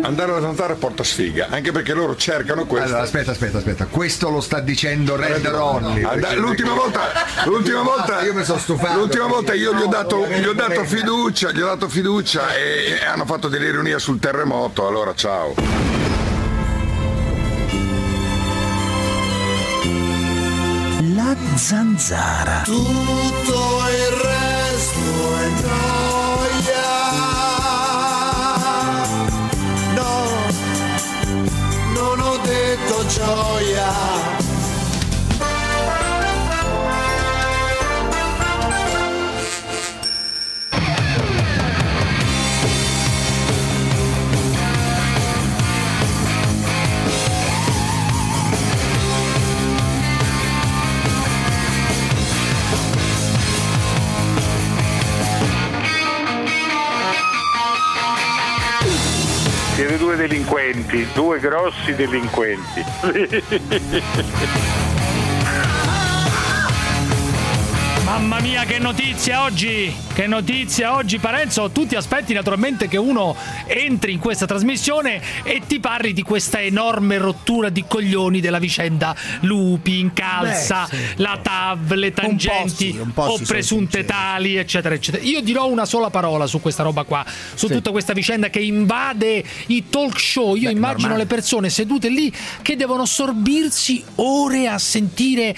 andare alla zanzara porta sfiga, anche perché loro cercano questo. Allora, aspetta. Questo lo sta dicendo Red Ronny. L'ultima volta io mi sono stufato. L'ultima volta io gli ho dato fiducia e hanno fatto dell'ironia sul terremoto, allora ciao. La zanzara. Tutto il resto è noia. No, non ho detto gioia. Siete due delinquenti, due grossi delinquenti. Mamma mia, che notizia oggi! Che notizia oggi, Parenzo. Tu ti aspetti naturalmente che uno entri in questa trasmissione e ti parli di questa enorme rottura di coglioni della vicenda Lupi, Incalza, la TAV, le tangenti un po' o presunte tali, eccetera, eccetera. Io dirò una sola parola su questa roba qua, su tutta questa vicenda che invade i talk show. Io immagino le persone sedute lì che devono sorbirsi ore a sentire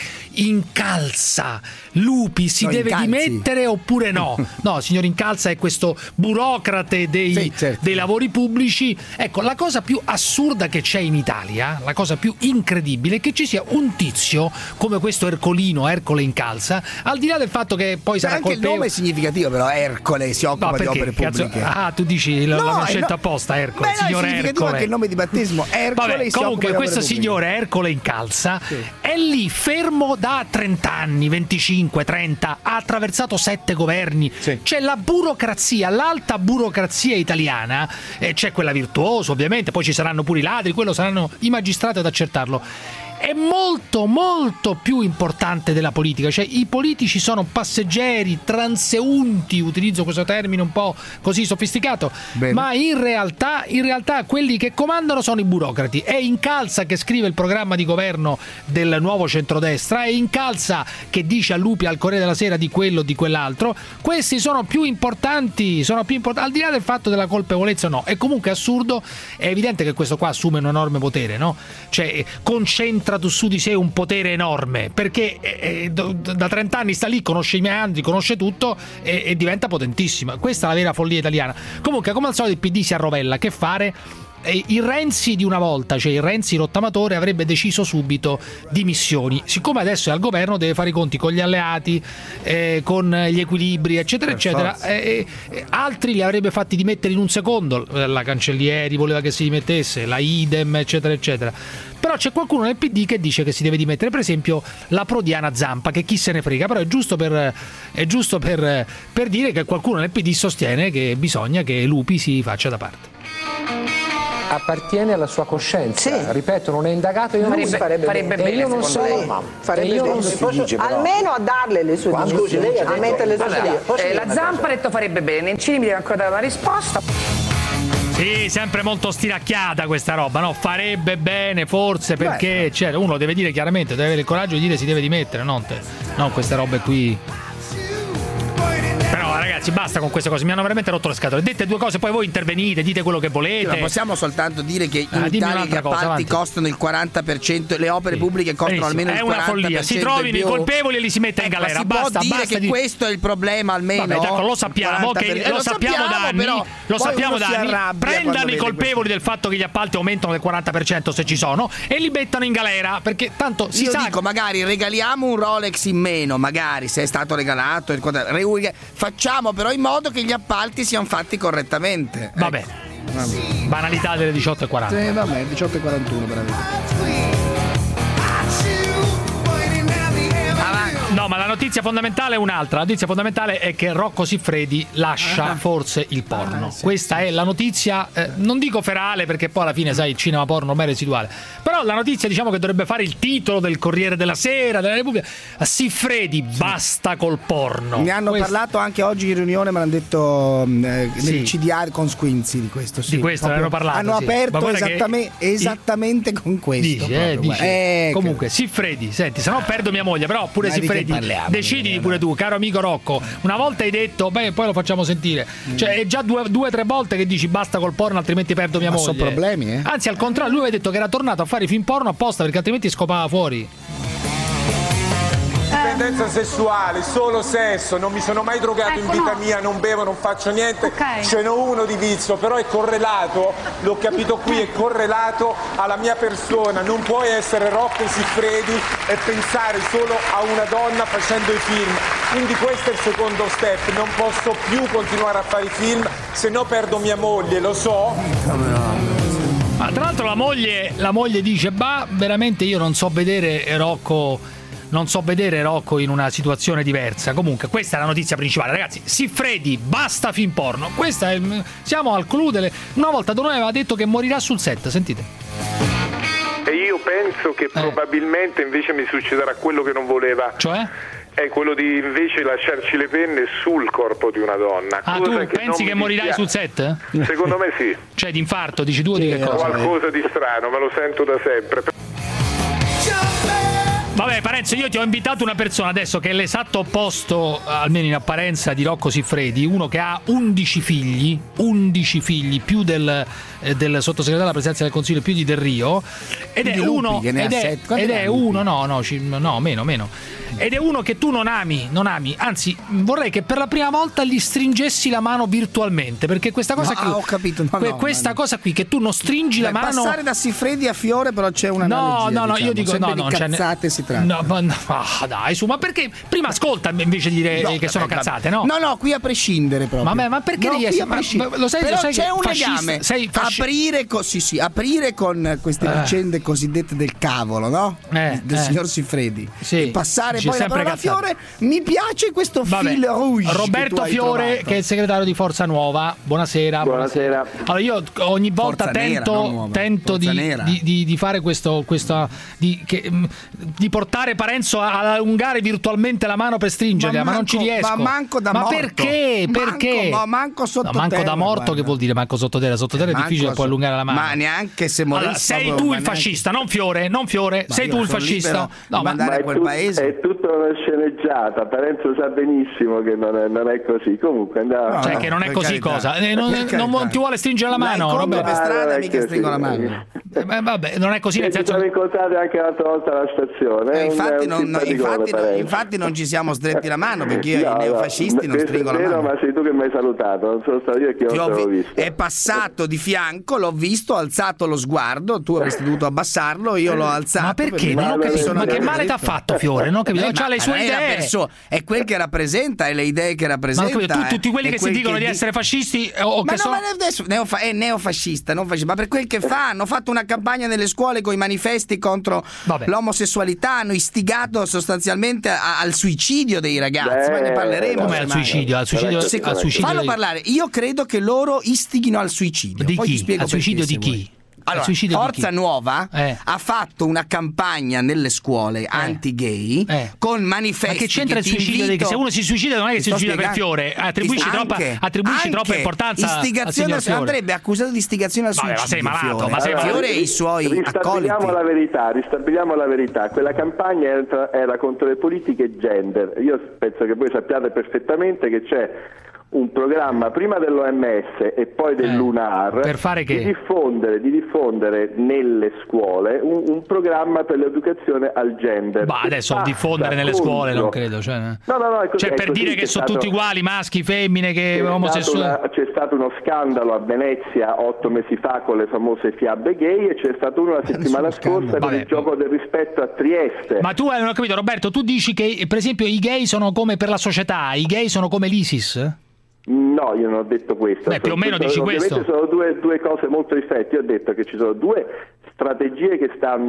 Incalza. Lupi si deve dimettere oppure no? No, signor Incalza è questo burocrate dei lavori pubblici. Ecco, la cosa più assurda che c'è in Italia, la cosa più incredibile, è che ci sia un tizio come questo Ercole Incalza, al di là del fatto che poi sarà anche colpevole. il nome è significativo, però Ercole si occupa di opere pubbliche. Tu dici l'hanno scelto apposta Ercole, signor Ercole. Anche il nome di battesimo Ercole. Comunque questo signore Ercole Incalza è lì fermo da 30 anni, 25, 30, ha attraversato 7 governi. C'è la burocrazia, l'alta burocrazia italiana, c'è quella virtuosa ovviamente, poi ci saranno pure i ladri, quello saranno i magistrati ad accertarlo. È molto molto più importante della politica, cioè i politici sono passeggeri, transeunti, utilizzo questo termine un po' così sofisticato. Bene. Ma in realtà quelli che comandano sono i burocrati. È Incalza che scrive il programma di governo del nuovo centrodestra, è Incalza che dice a Lupi al Corriere della Sera di quello o di quell'altro. Questi sono più importanti, al di là del fatto della colpevolezza o no. È comunque assurdo, è evidente che questo qua assume un enorme potere, no? Cioè concentra su di sé un potere enorme, perché da 30 anni sta lì, conosce i meandri, conosce tutto e diventa potentissima. Questa è la vera follia italiana. Comunque, come al solito, il PD si arrovella. Che fare? Il Renzi di una volta, cioè il Renzi rottamatore, avrebbe deciso subito dimissioni. Siccome adesso è al governo, deve fare i conti con gli alleati, con gli equilibri, eccetera, eccetera. Altri li avrebbe fatti dimettere in un secondo. La Cancellieri voleva che si dimettesse, la Idem, eccetera, eccetera. Però c'è qualcuno nel PD che dice che si deve dimettere, per esempio la Prodiana Zampa, che chi se ne frega, però è giusto per dire che qualcuno nel PD sostiene che bisogna che Lupi si faccia da parte. Appartiene alla sua coscienza, ripeto, non è indagato, io farebbe bene, io non so, almeno a darle le sue scusi, lei a mettere le sue la Zampa ha detto farebbe bene, Nencini mi deve ancora dare una risposta. Sì, sempre molto stiracchiata questa roba, no? Farebbe bene, forse, perché uno deve dire chiaramente, deve avere il coraggio di dire si deve dimettere, non queste robe qui. Però ragazzi, basta con queste cose, mi hanno veramente rotto le scatole. Dite due cose, poi voi intervenite, dite quello che volete. Ma possiamo soltanto dire che in Italia gli appalti costano il 40%, le opere pubbliche costano almeno il 40%. È una follia, si trovino i colpevoli e li si mette in galera. Si può dire che questo è il problema, almeno. Vabbè, lo sappiamo, lo sappiamo da anni. Lo sappiamo da anni. Prendano i colpevoli del fatto che gli appalti aumentano del 40% se ci sono e li mettano in galera, perché tanto si sa. Io dico, magari regaliamo un Rolex in meno, magari se è stato regalato, facciamo però in modo che gli appalti siano fatti correttamente. Vabbè. Banalità delle 18:40. Sì, vabbè, 18:41 veramente. No, ma la notizia fondamentale è un'altra. La notizia fondamentale è che Rocco Siffredi lascia forse il porno. Sì. Questa è la notizia, non dico ferale perché poi alla fine, sai, il cinema porno ormai è residuale. Però la notizia, diciamo, che dovrebbe fare il titolo del Corriere della Sera, della Repubblica. Siffredi, basta col porno. Ne hanno parlato anche oggi in riunione, me l'hanno detto nel CDR con Squinzi di questo. Sì, di questo ne hanno parlato. Hanno aperto esattamente con questo. Dici. Comunque, Siffredi, senti, se no perdo mia moglie, però pure Siffredi, decidi pure tu, caro amico Rocco. Una volta hai detto, poi lo facciamo sentire. Cioè, è già due o tre volte che dici basta col porno, altrimenti perdo mia moglie. Ma sono problemi, Anzi, al contrario, lui aveva detto che era tornato a fare i film porno apposta perché altrimenti scopava fuori. Dipendenza sessuale, solo sesso, non mi sono mai drogato in vita mia, non bevo, non faccio niente, ce n'ho uno di vizio, però è correlato, l'ho capito qui, è correlato alla mia persona, non puoi essere Rocco Siffredi e pensare solo a una donna facendo i film, quindi questo è il secondo step, non posso più continuare a fare i film, se no perdo mia moglie, lo so. Ma tra l'altro la moglie dice, veramente io non so vedere Rocco in una situazione diversa. Comunque questa è la notizia principale, ragazzi. Siffredi, basta film porno. Siamo al clou una volta Donone aveva detto che morirà sul set, sentite. E io penso che probabilmente invece mi succederà quello che non voleva. Cioè? È quello di invece lasciarci le penne sul corpo di una donna. Ah, tu pensi che morirai sul set? Secondo me sì. Cioè d'infarto, dici tu o di che cosa? Qualcosa di strano, me lo sento da sempre. Vabbè, Parenzo, io ti ho invitato una persona adesso che è l'esatto opposto, almeno in apparenza, di Rocco Siffredi, uno che ha 11 figli, più del sottosegretario alla presidenza del Consiglio, più di Del Rio, ed è uno ed è uno che tu non ami, anzi vorrei che per la prima volta gli stringessi la mano virtualmente, perché questa cosa ho capito, cosa qui che tu non stringi la mano. Passare da Siffredi a Fiore però c'è una io dico cazzate si tratta. Dai, ma perché prima ascolta invece di dire che sono cazzate, no? No, qui a prescindere proprio. Ma perché devi essere lo sai c'è un fascista, legame. Aprire con queste vicende cosiddette del cavolo, no? Del signor Siffredi. Sì. E passare poi la parola Fiore, mi piace questo fil rouge. Roberto Fiore, che è il segretario di Forza Nuova. Buonasera. Allora io ogni volta tento di fare di portare Parenzo a allungare virtualmente la mano per stringerla, ma non ci riesco. Ma manco da morto. Perché? Manco sottoterra. Manco da morto, guarda. Che vuol dire manco sottoterra? Sottoterra è difficile poi allungare la mano. Ma neanche se morissi. Allora, sei tu il fascista, non Fiore. Sei tu il fascista. No, ma andare a quel paese. È tutta una sceneggiata. Parenzo sa benissimo che non è così. Comunque andiamo. Che non è così cosa? Non ti vuole stringere la mano, Roberto? Per strada mica stringo la mano. Vabbè, non è così, nel senso. Ci siamo incontrati anche l'altra volta alla stazione. Infatti non ci siamo stretti la mano, perché io ai neofascisti non stringo la mano. Ma sei tu che mi hai salutato, non sono stato io che ho visto. È passato di fianco, l'ho visto, ho alzato lo sguardo, tu avresti dovuto abbassarlo, io l'ho alzato. Ma perché? Non ho capito. Ma che male t'ha fatto Fiore? Non ho capito. C'ha le sue idee. È quel che rappresenta, è le idee che rappresenta. Tutti quelli che si dicono di essere fascisti ma adesso è neofascista, non fascista, ma per quel che fa, hanno fatto una campagna nelle scuole con i manifesti contro l'omosessualità, hanno istigato sostanzialmente al suicidio dei ragazzi. Ma ne parleremo. Come al suicidio? Fallo parlare. Io credo che loro istighino al suicidio. Di Poi chi? ti spiego al suicidio di chi? Vuoi. Allora, Forza Nuova ha fatto una campagna nelle scuole anti-gay con manifesti. Ma che c'entra il suicidio? Se uno si suicida non è che si suicida per Fiore, attribuisci troppa importanza. Istigazione andrebbe accusato di istigazione al suicidio. Ma sei malato, ma sei Fiore e i suoi accoliti. Ristabiliamo la verità. Quella campagna era contro le politiche gender. Io penso che voi sappiate perfettamente che c'è un programma prima dell'OMS e poi dell'UNAR per fare che? di diffondere nelle scuole un programma per l'educazione al gender. Ma adesso diffondere nelle scuole non credo, no, cioè per dire che sono tutti uguali, maschi, femmine, che omosessuali. C'è stato uno scandalo a Venezia 8 mesi fa con le famose fiabe gay e c'è stato uno la settimana scorsa con il gioco del rispetto a Trieste. Ma tu non ho capito, Roberto, tu dici che per esempio i gay sono come per la società, i gay sono come l'ISIS? No, io non ho detto questo. Più o meno dici questo. Sono due cose molto differenti. Io ho detto che ci sono due strategie che stanno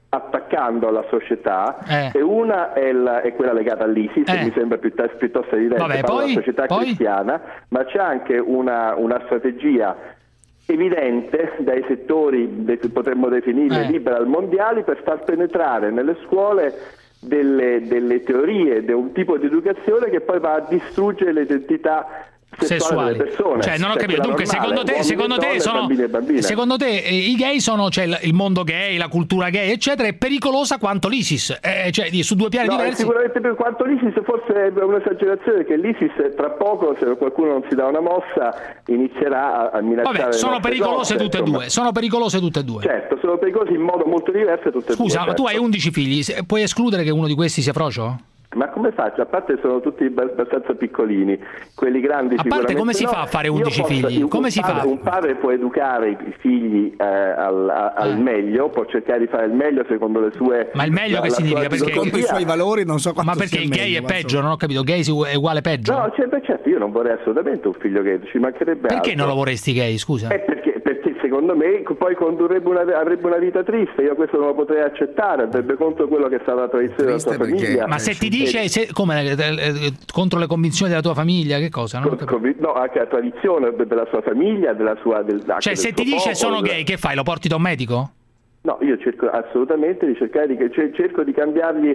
attaccando la società e una è quella legata all'ISIS, che mi sembra piuttosto evidente, la società cristiana, ma c'è anche una strategia evidente dai settori che potremmo definire liberal mondiali per far penetrare nelle scuole delle teorie, di un tipo di educazione che poi va a distruggere l'identità sessuale delle persone. Cioè, non ho capito. Dunque, normale, secondo te i gay sono, cioè il mondo gay, la cultura gay, eccetera, è pericolosa quanto l'ISIS? Cioè, su due piani diversi? Sicuramente più quanto l'ISIS, forse è un'esagerazione, che l'ISIS tra poco, se qualcuno non si dà una mossa, inizierà a minacciare. Vabbè, sono pericolose cose, tutte e due. Sono pericolose tutte e due. Certo, sono pericolose in modo molto diverso tutte e due. Scusa, ma tu hai 11 figli, puoi escludere che uno di questi sia frocio? Ma come faccio? A parte sono tutti abbastanza piccolini, quelli grandi a parte come si fa a fare 11 figli? Come si fa? Un padre può educare i figli al meglio, può cercare di fare il meglio secondo le sue... Ma il meglio che significa? Perché secondo i suoi valori non so quanto. Ma perché il gay meglio, è peggio? Non ho capito, gay è uguale peggio? No, certo, io non vorrei assolutamente un figlio gay, ci mancherebbe Perché altro. non lo vorresti gay, scusa? Perché secondo me poi avrebbe una vita triste, io questo non lo potrei accettare, andrebbe contro quello che è stata la tradizione della sua famiglia. Ma se ti dice come contro le convinzioni della tua famiglia, che cosa? No, anche la tradizione della sua famiglia, cioè se ti dice sono gay, che fai? Lo porti da un medico? No, io cerco assolutamente di cerco di cambiargli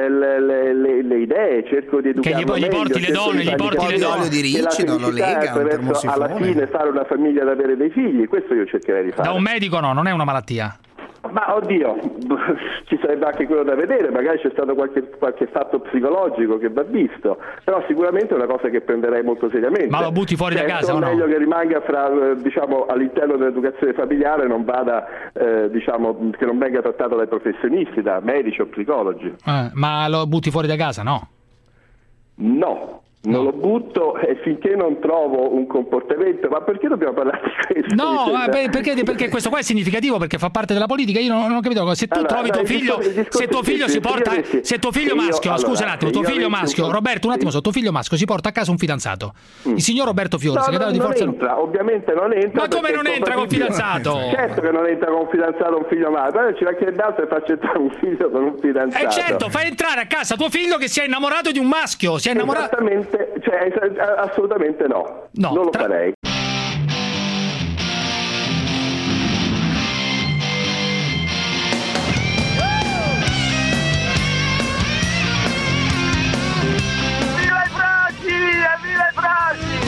le idee, cerco di educarlo che gli porti le donne, gli porti le donne di ricino, lo lega, attraverso alla fine fare una famiglia ed avere dei figli, questo io cercherei di fare. Da un medico no, non è una malattia. Ma oddio, ci sarebbe anche quello da vedere, magari c'è stato qualche fatto psicologico che va visto, però sicuramente è una cosa che prenderei molto seriamente. Ma lo butti fuori da casa o no? È meglio che rimanga all'interno dell'educazione familiare, non vada che non venga trattato dai professionisti, da medici o psicologi. Ma lo butti fuori da casa, no? No. Non lo butto finché non trovo un comportamento. Ma perché dobbiamo parlare di questo? No, perché questo qua è significativo, perché fa parte della politica. Io non ho capito. Se tu trovi tuo figlio, se tuo figlio si porta, se tuo figlio maschio, scusa un attimo, tuo figlio maschio, Roberto, un attimo, tuo figlio maschio si porta a casa un fidanzato, il signor Roberto Fiore, segretario di Forza Nuova. Ovviamente non entra. Ma come non entra con fidanzato? Certo che non entra con un fidanzato, un figlio maschio. Ci mancherebbe altro e faccia entrare un figlio con un fidanzato. Certo, fai entrare a casa tuo figlio che si è innamorato di un maschio, si è innamorato. Esattamente. Assolutamente no, non lo farei. Viva i fragili! Viva i fragili!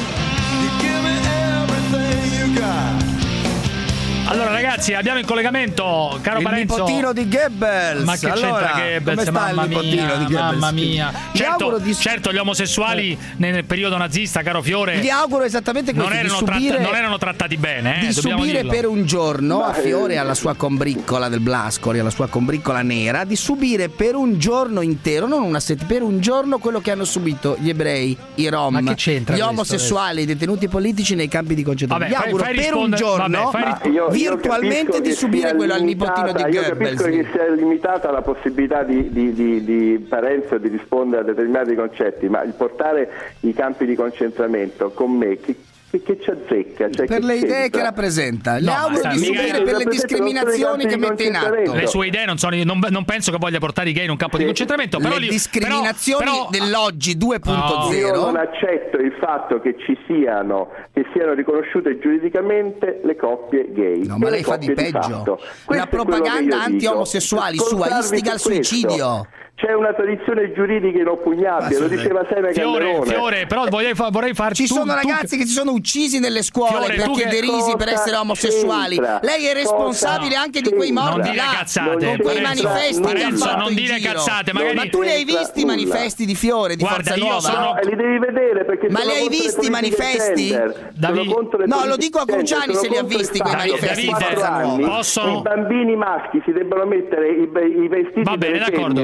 Allora ragazzi, abbiamo in collegamento caro il Parenzo, nipotino di Goebbels. Ma che c'entra Goebbels? Mamma mia. Certo, gli omosessuali nel periodo nazista, caro Fiore, gli auguro esattamente questo, non erano trattati bene, di subire dirlo. Per un giorno a Fiore e alla sua combriccola del Blascoli, alla sua combriccola nera, di subire per un giorno intero, non una settimana, per un giorno quello che hanno subito gli ebrei, i rom, ma che c'entra gli omosessuali, i detenuti politici nei campi di concentramento. Gli auguro per un giorno virtualmente di subire quello al nipotino di Goebbels. Io capisco che sia limitata la possibilità di Parenzo di rispondere a determinati concetti, ma il portare i campi di concentramento con me che ci azzecca, cioè per le idee che rappresenta, le auguro di subire per le discriminazioni che mette in atto. Le sue idee non penso che voglia portare i gay in un campo di concentramento, però le discriminazioni dell'oggi 2.0. Io non accetto il fatto che siano riconosciute giuridicamente le coppie gay. No, ma lei fa di peggio. La propaganda anti-omosessuali sua istiga al suicidio. C'è una tradizione giuridica inoppugnabile, lo diceva Seneca Calderone. Fiore, però vorrei farci. Ci sono ragazzi che si sono uccisi nelle scuole perché derisi per essere omosessuali. Lei è responsabile anche di quei morti. Non dire cazzate, quei manifesti che ha fatto non dire cazzate, magari. Ma tu li hai visti i manifesti di Fiore, di Forza Nuova? Li devi vedere perché. Ma li hai visti i manifesti? No, lo dico a Cruciani se li ha visti quei manifesti di Forza Nuova. I bambini maschi si debbono mettere i vestiti. Va bene, d'accordo.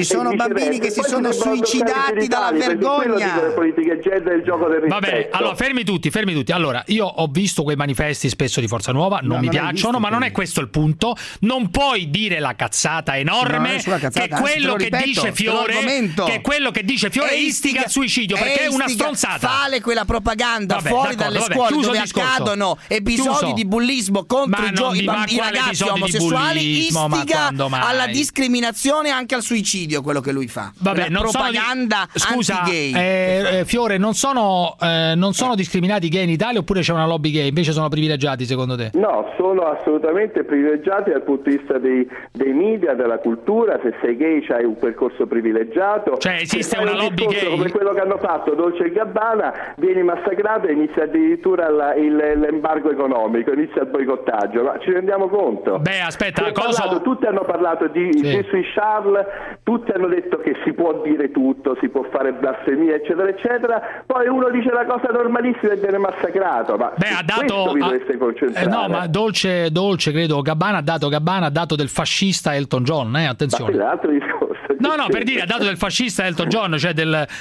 sono bambini che si sono suicidati dalla vergogna. Le politiche gender, il gioco del rispetto. Va bene, allora fermi tutti. Allora, io ho visto quei manifesti spesso di Forza Nuova, non mi piacciono, ma non è questo il punto. Non puoi dire la cazzata enorme che quello che dice Fiore istiga il suicidio, perché è una stronzata. Fare quella propaganda fuori dalle scuole dove accadono episodi di bullismo contro i ragazzi omosessuali, istiga alla discriminazione e anche al suicidio, quello che lui fa. Vabbè, non propaganda anti-gay. Fiore, non sono discriminati i gay in Italia, oppure c'è una lobby gay? Invece sono privilegiati, secondo te? No, sono assolutamente privilegiati dal punto di vista dei media, della cultura. Se sei gay c'hai un percorso privilegiato. Cioè esiste una lobby gay? Come quello che hanno fatto Dolce & Gabbana, vieni massacrato e inizia addirittura l'embargo economico, inizia il boicottaggio. Ma ci rendiamo conto? Beh, aspetta, tutti hanno parlato di Sui Charles, tutti hanno detto che si può dire tutto, si può fare blasfemia, eccetera, eccetera. Poi uno dice la cosa normalissima e viene massacrato. Ma questo vi dovreste concentrare. No, ma Dolce credo, Gabbana ha dato del fascista Elton John, attenzione. Ma l'altro discorso. No, per dire, ha dato del fascista Elton John, cioè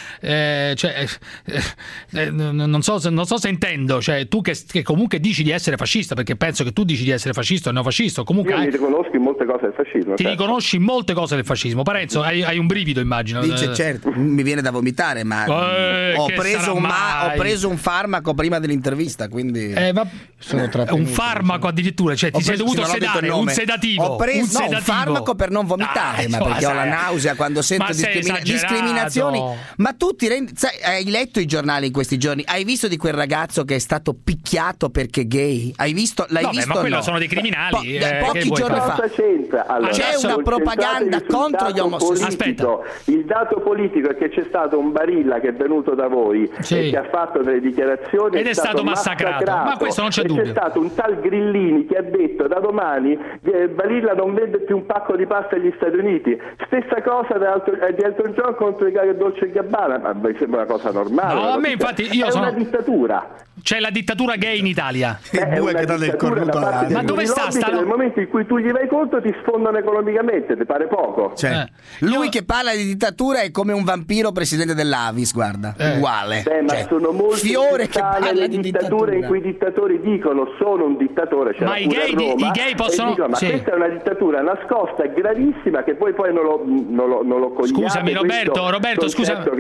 non so se intendo, cioè tu che comunque dici di essere fascista, perché penso che tu dici di essere fascista o neofascista, comunque io mi riconosco in molte cose del fascismo. Ti riconosci in molte cose del fascismo. Parenzo, hai un brivido, immagino. Dice, certo, mi viene da vomitare, ma ho preso un farmaco prima dell'intervista, quindi sono un farmaco addirittura, cioè ti sei dovuto sedare, un sedativo. Ho preso un farmaco per non vomitare, ma perché ho la nausea quando sento discriminazioni. Ma tu hai letto i giornali in questi giorni? Hai visto di quel ragazzo che è stato picchiato perché gay? Hai visto? L'hai visto? Ma quello sono dei criminali. Pochi giorni fa c'è una propaganda contro gli omosessuali. Aspetta. Il dato politico è che c'è stato un Barilla che è venuto da voi e che ha fatto delle dichiarazioni ed è stato massacrato. Ma questo non c'è dubbio. C'è stato un tal Grillini che ha detto da domani Barilla non vende più un pacco di pasta agli Stati Uniti. Stessa cosa di Elton John contro i Dolce & Gabbana, ma mi sembra una cosa normale. No, a me infatti una dittatura. C'è la dittatura gay in Italia. È una dittatura da parte ma dove sta? Nel momento in cui tu gli vai contro ti sfondano economicamente, ti pare poco? Lui che parla di dittatura è come un vampiro presidente dell'Avis, guarda, uguale. Ma sono molti Fiore che parla di dittatura in cui i dittatori dicono sono un dittatore. Ma i gay possono dicono, ma questa è una dittatura nascosta e gravissima che voi poi non lo cogliate. Scusami Roberto,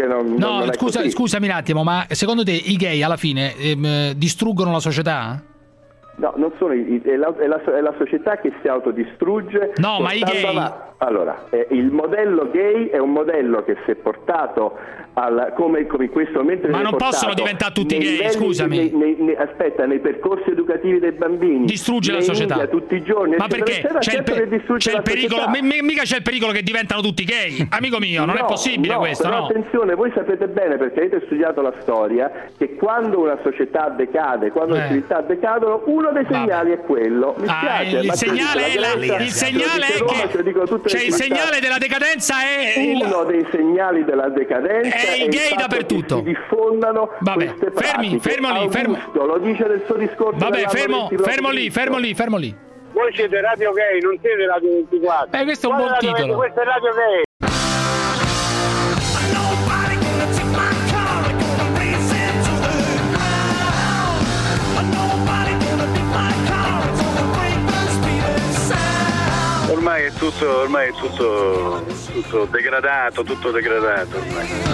scusami un attimo, ma secondo te i gay alla fine distruggono la società? No, non sono è la società che si autodistrugge. No, ma i gay. Allora, il modello gay è un modello che si è portato come in questo momento. Ma non possono diventare tutti gay, scusami. Nei percorsi educativi dei bambini. Distrugge la società. Media, tutti i giorni. Ma perché? C'è il pericolo, mica c'è il pericolo che diventano tutti gay. Amico mio, non è possibile questo, però no? Attenzione, voi sapete bene, perché avete studiato la storia, che quando una società decade, quando le civiltà decadono, uno dei segnali è quello. Mi spiace, il segnale è che il segnale della decadenza è uno dei segnali della decadenza è i gay dappertutto. Si diffondano queste pratiche. Fermo lì. Lo dice nel suo discorso. Vabbè, fermo lì. Voi siete Radio Gay, non siete Radio 24. Questo è un buon titolo. Questo è Radio Gay. Ormai è tutto degradato ormai.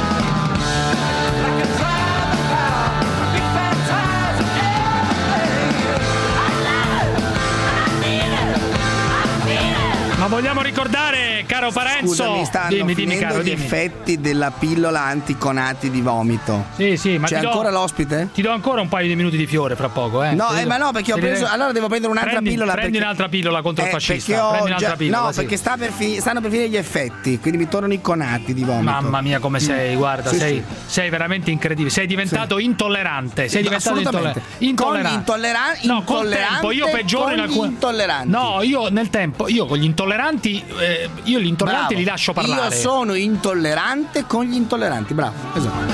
Ma vogliamo ricordare, caro Parenzo, scusami, stanno finendo gli effetti della pillola anticonati di vomito. Sì, ma c'è ancora l'ospite? Ti do ancora un paio di minuti di Fiore fra poco, No, ma no, perché ho preso. Allora devo prendere un'altra pillola. Prendi un'altra pillola contro il fascista. Prendi un'altra pillola. No, perché stanno per finire gli effetti, quindi mi tornano i conati di vomito. Mamma mia, come sei, guarda, sei veramente incredibile. Sei diventato intollerante. Sei diventato intollerante. No, col tempo io peggioro in alcuni. Intolleranti. No, io nel tempo, con gli intolleranti. Io gli intolleranti li lascio parlare. Io sono intollerante con gli intolleranti, bravo. Esatto.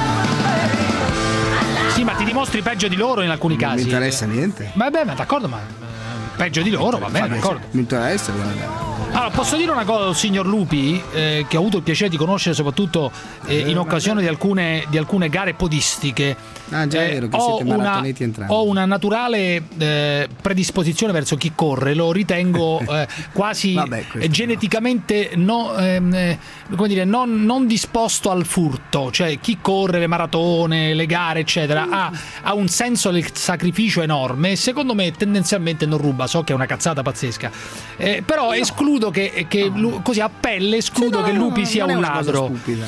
Sì, ma ti dimostri peggio di loro in alcuni casi. Non mi interessa niente. Vabbè, ma d'accordo, ma peggio di loro, va bene, d'accordo. Mi interessa, guarda. Allora, posso dire una cosa al signor Lupi, che ho avuto il piacere di conoscere soprattutto in occasione di alcune gare podistiche. Ah, già è vero che siete maratoneti entrambi. Ho una naturale predisposizione verso chi corre, lo ritengo quasi geneticamente non disposto al furto, cioè chi corre le maratone, le gare eccetera ha un senso del sacrificio enorme e secondo me tendenzialmente non ruba. So che è una cazzata pazzesca, però escludo che così a pelle escludo che Lupi sia un ladro,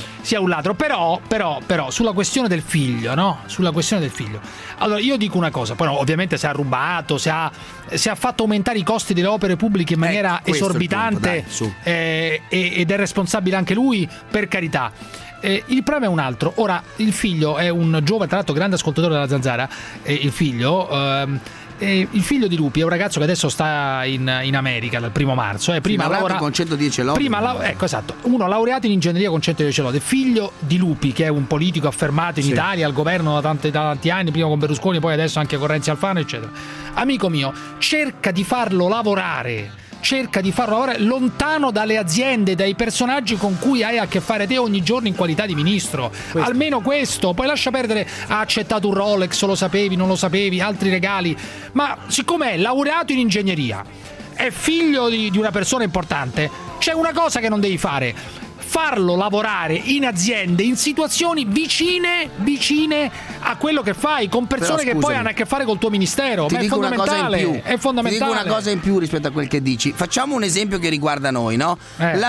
però sulla questione del figlio, no? Sulla questione del figlio, allora io dico una cosa, però ovviamente se ha rubato, se ha fatto aumentare i costi delle opere pubbliche in maniera esorbitante, ed è responsabile anche lui, per carità. Il problema è un altro. Ora, il figlio è un giovane, tra l'altro grande ascoltatore della Zanzara, il figlio di Lupi è un ragazzo che adesso sta in America dal 1 marzo. Prima lavora con 110 lode. Esatto, uno laureato in ingegneria con 110 lode, figlio di Lupi, che è un politico affermato in Italia, al governo da tanti anni, prima con Berlusconi, poi adesso anche con Renzi Alfano, eccetera. Amico mio, cerca di farlo lavorare lontano dalle aziende, dai personaggi con cui hai a che fare te ogni giorno in qualità di ministro. Almeno questo. Poi lascia perdere, ha accettato un Rolex, lo sapevi, non lo sapevi, altri regali, ma siccome è laureato in ingegneria, è figlio di una persona importante, c'è una cosa che non devi fare: farlo lavorare in aziende, in situazioni vicine a quello che fai, con persone che poi hanno a che fare col tuo ministero. Ma è fondamentale. Ti dico una cosa in più rispetto a quel che dici. Facciamo un esempio che riguarda noi, no? Il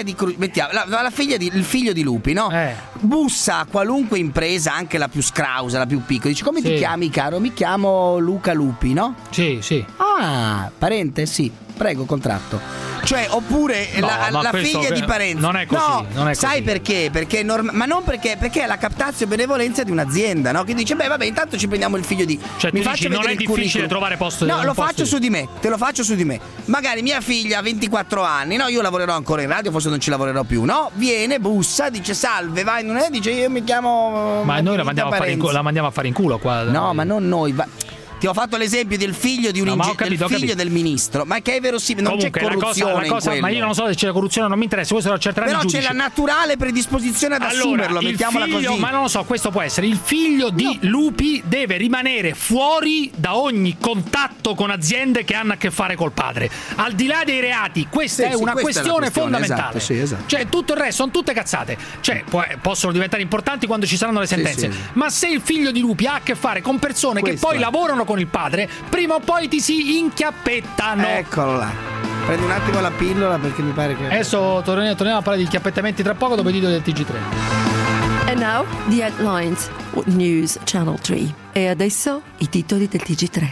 figlio di Lupi, no? Bussa a qualunque impresa, anche la più scrausa, la più piccola. Dice: come ti chiami, caro? Mi chiamo Luca Lupi, no? Sì. Ah, parente? Sì. Prego, contratto. Cioè, oppure la figlia di Parenzo. Non è così. No, non è sai così. perché? Ma non perché è la captazio benevolenza di un'azienda, no? Che dice: beh, vabbè, intanto ci prendiamo il figlio di. Cioè, mi faccio non è difficile trovare posto. No, lo faccio su di me. Te lo faccio su di me. Magari mia figlia ha 24 anni, no? Io lavorerò ancora in radio, forse non ci lavorerò più, no? Viene, bussa, dice: salve, vai, non è? Dice: io mi chiamo. Ma noi la mandiamo a fare in culo qua. No, ma non noi. Ti ho fatto l'esempio del figlio di del ministro, ma che è verosimile, non comunque, c'è corruzione in quello. Ma io non so se c'è la corruzione, non mi interessa, questo lo accerteranno i giudici. Però c'è la naturale predisposizione ad assumerlo, mettiamola così. Ma non lo so, questo può essere. Il figlio di Lupi deve rimanere fuori da ogni contatto con aziende che hanno a che fare col padre. Al di là dei reati, questa è una questione fondamentale. Esatto. Cioè, tutto il resto sono tutte cazzate. Cioè, possono diventare importanti quando ci saranno le sentenze. Ma se il figlio di Lupi ha a che fare con persone che poi lavorano con il padre, prima o poi ti si inchiappettano. Eccolo là. Prendi un attimo la pillola, perché mi pare che adesso torniamo a parlare di inchiappettamenti tra poco, dopo i titoli del TG3. And now the headlines, News Channel 3. E adesso i titoli del TG3.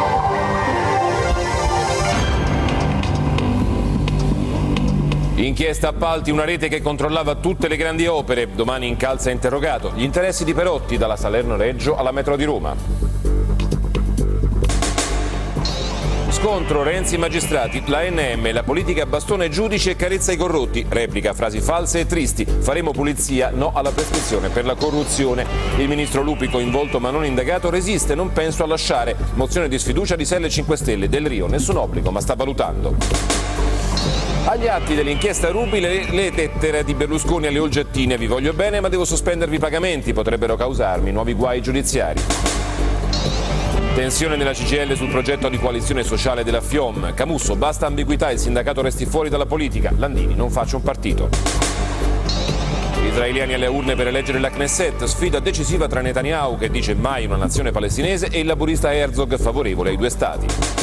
Inchiesta appalti, una rete che controllava tutte le grandi opere. Domani incalza interrogato. Gli interessi di Perotti dalla Salerno-Reggio alla metro di Roma. Scontro Renzi magistrati, l'ANM, la politica bastone giudici e carezza ai corrotti. Replica frasi false e tristi. Faremo pulizia, no alla prescrizione per la corruzione. Il ministro Lupi, coinvolto ma non indagato, resiste, non penso a lasciare. Mozione di sfiducia di Selle 5 Stelle. Del Rio, nessun obbligo ma sta valutando. Agli atti dell'inchiesta Rubi le lettere di Berlusconi alle Olgettine: vi voglio bene ma devo sospendervi i pagamenti, potrebbero causarmi nuovi guai giudiziari. Tensione nella CGIL sul progetto di coalizione sociale della FIOM. Camusso: basta ambiguità, il sindacato resti fuori dalla politica. Landini: non faccio un partito. Israeliani alle urne per eleggere la Knesset, sfida decisiva tra Netanyahu, che dice mai una nazione palestinese, e il laburista Herzog, favorevole ai due stati.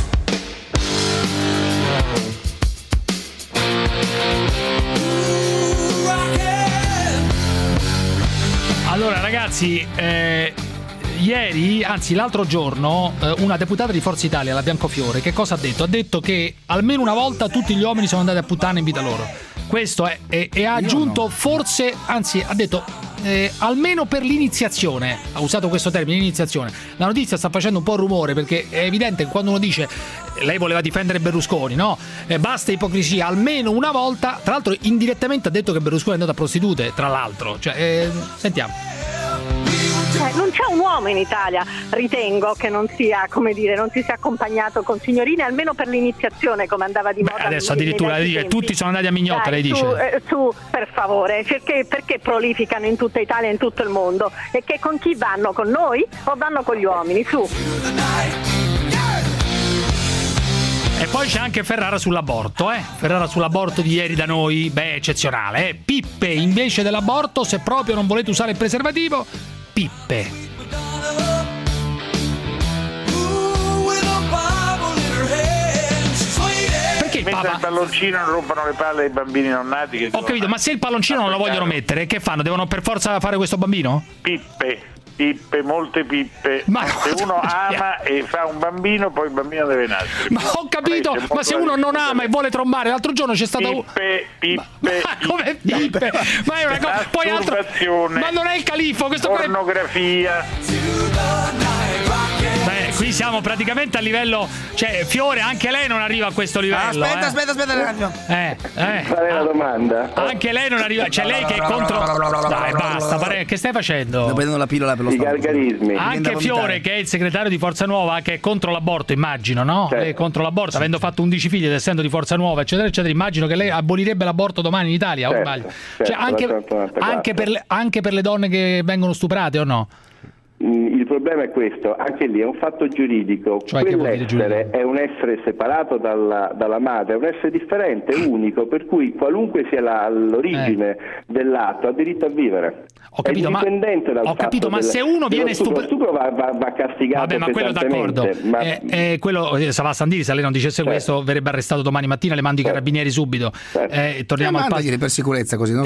Allora ragazzi, ieri, anzi l'altro giorno, una deputata di Forza Italia, la Biancofiore, che cosa ha detto? Ha detto che almeno una volta tutti gli uomini sono andati a puttane in vita loro. Questo è, e ha aggiunto forse, anzi ha detto almeno per l'iniziazione, ha usato questo termine, iniziazione. La notizia sta facendo un po' rumore, perché è evidente che quando uno dice, lei voleva difendere Berlusconi, no? Basta ipocrisia, almeno una volta. Tra l'altro indirettamente ha detto che Berlusconi è andato a prostitute, tra l'altro. Cioè, sentiamo. non c'è un uomo in Italia, ritengo, che non sia, come dire, non si sia accompagnato con signorine, almeno per l'iniziazione, come andava di moda. Adesso addirittura tutti sono andati a mignotta, lei dice. Su, per favore, perché prolificano in tutta Italia e in tutto il mondo? E che con chi vanno? Con noi o vanno con gli uomini? Su. E poi c'è anche Ferrara sull'aborto, Ferrara sull'aborto di ieri da noi, eccezionale, Pippe, invece dell'aborto, se proprio non volete usare il preservativo, Pippe. Perché il Papa... il palloncino non rompano le palle ai bambini non nati. Che ho capito, ma se il palloncino non lo vogliono mettere, che fanno? Devono per forza fare questo bambino? Pippe, molte pippe. Ma se uno ama e fa un bambino, poi il bambino deve nascere. Ma ho capito, ma se uno non ama e vuole trombare, l'altro giorno c'è stata Pippe. Ma come Pippe? Ma è una cosa, poi altro. Ma non è il califo, questo pornografia. Qui siamo praticamente a livello, cioè Fiore, anche lei non arriva a questo livello. Aspetta un attimo. Fare la domanda. Anche lei non arriva, c'è lei che è contro. Dai, basta, che stai facendo? Sto prendendo la pillola per lo I gargarismi. Anche Fiore, che è il segretario di Forza Nuova, che è contro l'aborto, immagino, no? Certo. Lei è contro l'aborto, avendo fatto 11 figli ed essendo di Forza Nuova, eccetera, eccetera, immagino che lei abolirebbe l'aborto domani in Italia, o sbaglio? Cioè, anche per le donne che vengono stuprate o no? Il problema è questo, anche lì è un fatto giuridico, cioè, quell'essere è un essere separato dalla madre, è un essere differente, unico, per cui qualunque sia l'origine dell'atto ha diritto a vivere. Ho capito, ma se uno viene stuprato, lo stupro va castigato. Vabbè, ma quello d'accordo. Quello Sava Sandiri, se lei non dicesse questo, verrebbe arrestato domani mattina, le mando i carabinieri subito. Torniamo al mandaglieli per sicurezza, così non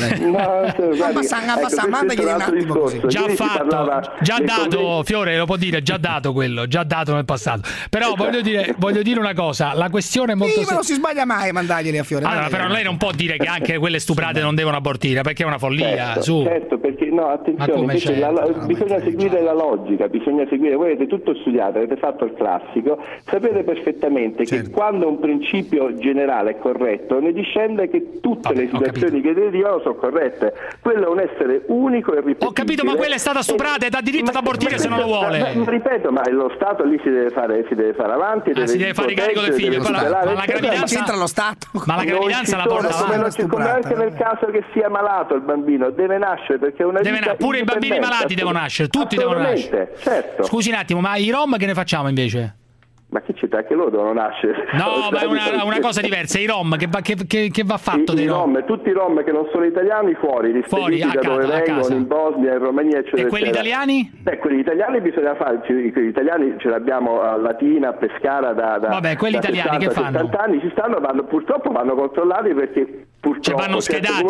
sbagliare. Mandaglieli un attimo così. Già fatto, già dato, Fiore lo può dire, già dato quello, già dato nel passato. Però voglio dire una cosa, la questione è molto ma non si sbaglia mai mandarglieli a Fiore. Allora, però lei non può dire che anche quelle stuprate non devono abortire, perché è una follia, certo, perché no, attenzione, invece bisogna seguire la logica, bisogna seguire, voi avete tutto studiato, avete fatto il classico, sapete perfettamente che quando un principio generale è corretto, ne discende che tutte le situazioni che derivano sono corrette. Quello è un essere unico e ripetibile. Ho capito, ma quella è stata stuprata e dà diritto ad abortire se non lo vuole. Ripeto, ma lo Stato lì si deve fare avanti, si deve fare carico del figlio, ma la gravidanza c'entra lo Stato. Ma la gravidanza la porta avanti. Come anche nel caso che sia malato il bambino, deve nascere perché è una vita pure i bambini malati devono nascere, tutti devono nascere. Certo. Scusi un attimo, ma i Rom che ne facciamo invece? Ma che c'è, anche loro devono nascere. No, ma è una cosa diversa. I Rom che va fatto dei Rom? Tutti i Rom che non sono italiani fuori da dove vengono, in Bosnia, in Romania, eccetera. E quelli italiani? Quelli italiani bisogna fare. Quelli italiani ce l'abbiamo a Latina, a Pescara Vabbè, quelli italiani 60, che fanno? 70 anni ci stanno, purtroppo vanno controllati perché purtroppo vanno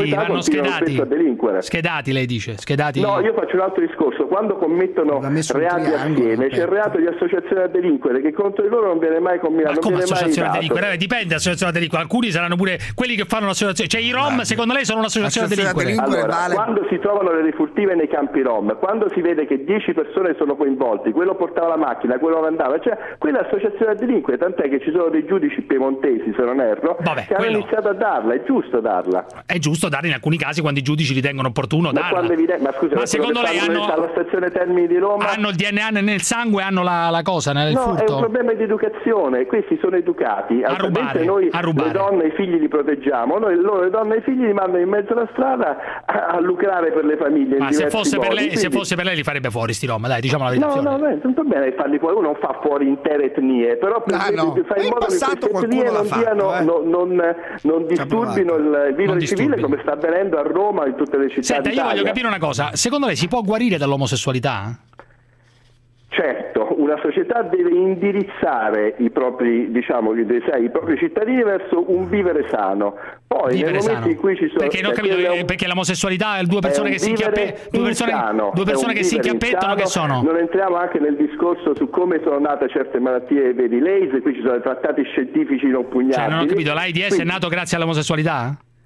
schedati, lei dice, schedati. No, io faccio un altro discorso. Quando commettono reati assieme, c'è il reato di associazione a delinquere che contro di loro non viene mai combinato. Ma come associazione a delinquere? Dipende associazione a delinquere. Alcuni saranno pure quelli che fanno l'associazione. Cioè i Rom, secondo lei, sono un'associazione a delinquere? Allora, quando si trovano le refurtive nei campi Rom, quando si vede che 10 persone sono coinvolti, quello portava la macchina, quello andava, cioè quella è associazione a delinquere, tant'è che ci sono dei giudici piemontesi, se non erro, che hanno iniziato a darla. È giusto darla. È giusto darla in alcuni casi quando i giudici ritengono opportuno darla. Ma secondo lei alla stazione Termini di Roma hanno il DNA nel sangue, hanno la cosa nel furto? No, è un problema di educazione. Questi sono educati a rubare. Noi le donne e i figli li proteggiamo, loro le donne e i figli li mandano in mezzo alla strada a lucrare per le famiglie. Ma se fosse per lei li farebbe fuori sti Rom, dai, diciamo la verità. No, non va bene farli fuori, uno non fa fuori intere etnie, però fai in modo che queste etnie non disturbino il vivere civile come sta avvenendo a Roma e in tutte le città d'Italia. Io voglio capire una cosa, secondo lei si può guarire dall'omosessualità? Certo, una società deve indirizzare i propri cittadini verso un vivere sano. Poi nel momento in cui ci sono perché l'omosessualità è due persone che si inchiappettano, che sono? Non entriamo anche nel discorso su come sono nate certe malattie, vedi l'AIDS, qui ci sono trattati scientifici non pugnabili. Non ho capito, l'AIDS è nato grazie all'omosessualità?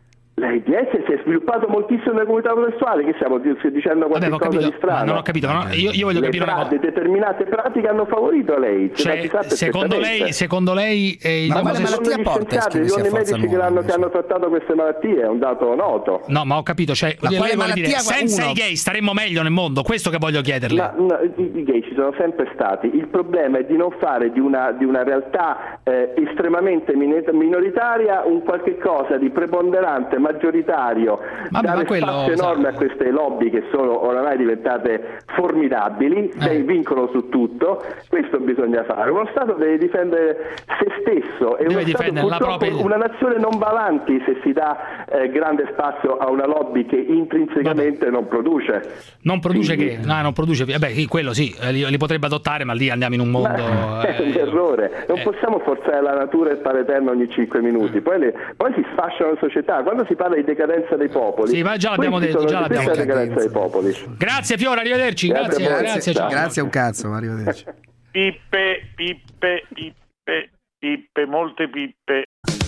L'AIDS si è sviluppato moltissimo nella comunità omosessuale, che stiamo dicendo qualcosa di strano. Non ho capito, no? Io voglio capire una cosa. Determinate pratiche hanno favorito l'AIDS. Secondo lei ma le malattie scienziati, gli unici medici che hanno trattato queste malattie, è un dato noto. No, ma ho capito, cioè, senza i gay staremmo meglio nel mondo, questo che voglio chiederle. No, i gay ci sono sempre stati, il problema è di non fare di una realtà estremamente minoritaria un qualche cosa di preponderante, maggioritario, dare spazio enorme a queste lobby che sono oramai diventate formidabili, vincono su tutto. Questo bisogna fare. Uno Stato deve difendere se stesso e una nazione non va avanti se si dà grande spazio a una lobby che intrinsecamente non produce. Non produce che? No, non produce. Quello sì, li potrebbe adottare, ma lì andiamo in un mondo. È un errore. Non possiamo forzare la natura e il fare eterno ogni 5 minuti. Poi si sfasciano le società. Quando si parla di decadenza dei popoli, sì, ma già l'abbiamo detto. Decadenza dei popoli. Grazie Fiora, arrivederci. Grazie un cazzo, arrivederci. Pippe, molte pippe.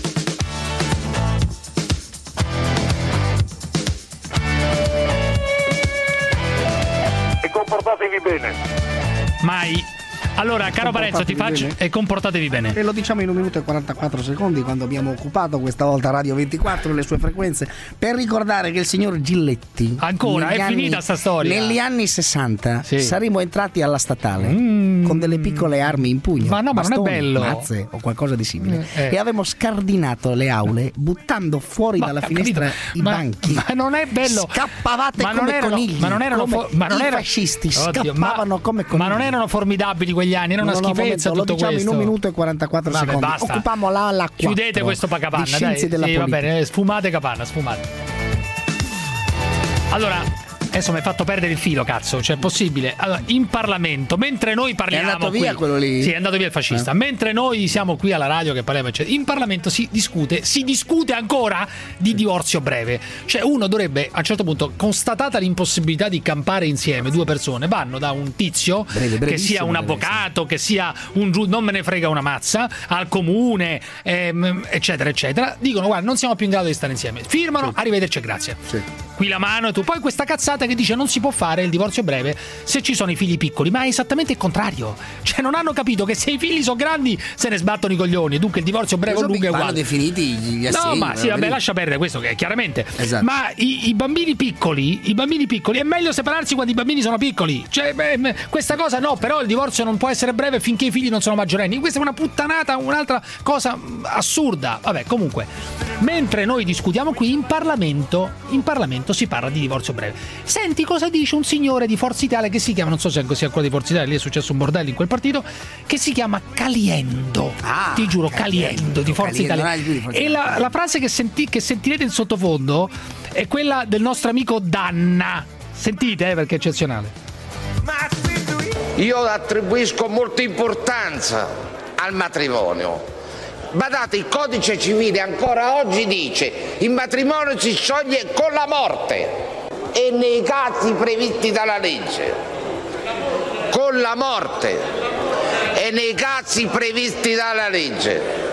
E comportatevi bene. Mai. Allora, caro Parenzo, ti faccio e comportatevi bene. E lo diciamo in 1 minuto e 44 secondi, quando abbiamo occupato questa volta Radio 24 le sue frequenze, per ricordare che il signor Giletti ancora è finita sta storia. Negli anni 60 saremmo entrati alla statale con delle piccole armi in pugno, ma non è bello, mazze o qualcosa di simile, e avevamo scardinato le aule buttando fuori dalla finestra i banchi. Ma non è bello. Scappavate come conigli. Ma non erano i fascisti scappavano come conigli. Ma non erano formidabili quegli anni, era una schifezza tutto lo diciamo questo. In 1 minuto e 44 secondi. Basta. Occupammo la chiudete questo Pacapanna, dai. Sì, va bene, sfumate Capanna, sfumate. Allora, adesso mi hai fatto perdere il filo, cazzo, cioè è possibile. Allora, in Parlamento, mentre noi parliamo, è andato via quello lì? Sì, è andato via il fascista. Mentre noi siamo qui alla radio che parliamo, eccetera, in Parlamento si discute ancora di divorzio breve. Cioè uno dovrebbe, a un certo punto, constatata l'impossibilità di campare insieme due persone, vanno da un tizio che sia un avvocato, che sia un non me ne frega una mazza, al comune, eccetera, eccetera, dicono guarda, non siamo più in grado di stare insieme. Firmano, arrivederci e grazie. Sì. Qui la mano e tu. Poi questa cazzata che dice non si può fare il divorzio breve se ci sono i figli piccoli, ma è esattamente il contrario. Cioè non hanno capito che se i figli sono grandi se ne sbattono i coglioni, dunque il divorzio breve o lungo è uguale. Vanno definiti gli assegni. No, ma sì, vabbè, lascia perdere questo che è chiaramente. Esatto. Ma i bambini piccoli è meglio separarsi quando i bambini sono piccoli. Cioè questa cosa no, però il divorzio non può essere breve finché i figli non sono maggiorenni. Questa è una puttanata, un'altra cosa assurda. Vabbè, comunque, mentre noi discutiamo qui in Parlamento si parla di divorzio breve. Senti cosa dice un signore di Forza Italia che si chiama, non so se sia ancora di Forza Italia, lì è successo un bordello in quel partito, che si chiama Caliendo. Ti giuro, Caliendo di Forza Italia. E la frase che sentirete in sottofondo è quella del nostro amico Danna. Sentite, perché è eccezionale. Io attribuisco molta importanza al matrimonio. Badate, il codice civile ancora oggi dice il matrimonio si scioglie con la morte e nei casi previsti dalla legge. Con la morte e nei casi previsti dalla legge.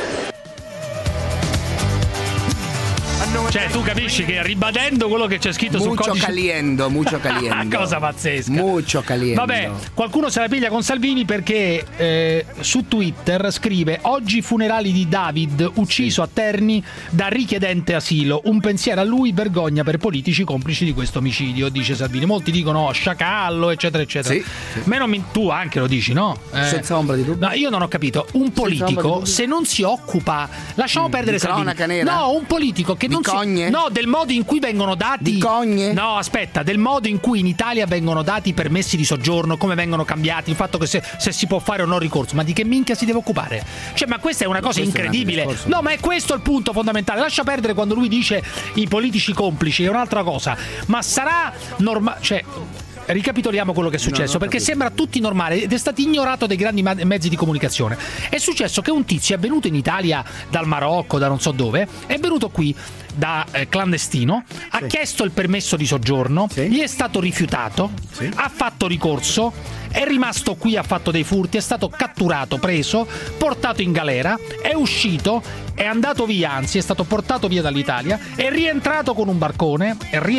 Cioè tu capisci che ribadendo quello che c'è scritto sul codice mucho caliendo. Cosa pazzesca. Mucho caliendo. Vabbè, qualcuno se la piglia con Salvini perché su Twitter scrive: oggi funerali di David ucciso a Terni da richiedente asilo, un pensiero a lui, vergogna per politici complici di questo omicidio, dice Salvini. Molti dicono sciacallo, eccetera eccetera. Sì. Tu anche lo dici, no? Senza ombra di dubbio. No, io non ho capito. Un politico se non si occupa, lasciamo perdere Salvini. No, un politico che non del modo in cui vengono dati di cogne? No, aspetta, del modo in cui in Italia vengono dati i permessi di soggiorno, come vengono cambiati, il fatto che se si può fare o no ricorso, ma di che minchia si deve occupare? Cioè, ma questa è una cosa incredibile. No, ma è questo il punto fondamentale. Lascia perdere quando lui dice i politici complici, è un'altra cosa. Ma sarà normale, cioè ricapitoliamo quello che è successo, perché sembra a tutti normale ed è stato ignorato dai grandi mezzi di comunicazione. È successo che un tizio è venuto in Italia dal Marocco, da non so dove, è venuto qui da clandestino, ha chiesto il permesso di soggiorno, gli è stato rifiutato, ha fatto ricorso, è rimasto qui, ha fatto dei furti, è stato catturato, preso, portato in galera, è uscito è andato via, anzi è stato portato via dall'Italia, è rientrato con un barcone,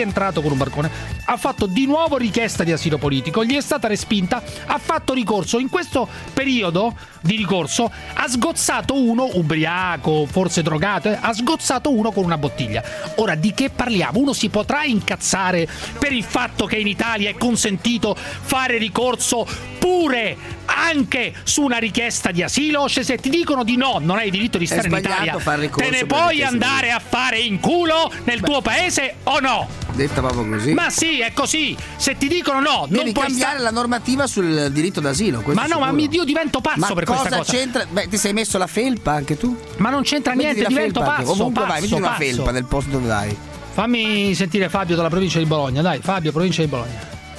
ha fatto di nuovo richiesta di asilo politico, gli è stata respinta, ha fatto ricorso. In questo periodo di ricorso ha sgozzato uno, ubriaco, forse drogato, ha sgozzato uno con una bottiglia. Ora, di che parliamo? Uno si potrà incazzare per il fatto che in Italia è consentito fare ricorso pure anche su una richiesta di asilo? Cioè, se ti dicono di no, non hai diritto di stare in Italia, te ne puoi andare a fare in culo nel tuo paese o no? Detta proprio così. Ma sì, è così. Se ti dicono no, devi non puoi cambiare la normativa sul diritto d'asilo. Ma no, ma io divento pazzo per questa cosa. Ma cosa c'entra? Beh, ti sei messo la felpa anche tu? Ma non c'entra niente, divento pazzo. Ovunque vai, metti una pazzo. felpa del posto dove vai. Fammi sentire Fabio dalla provincia di Bologna, dai, Fabio, provincia di Bologna.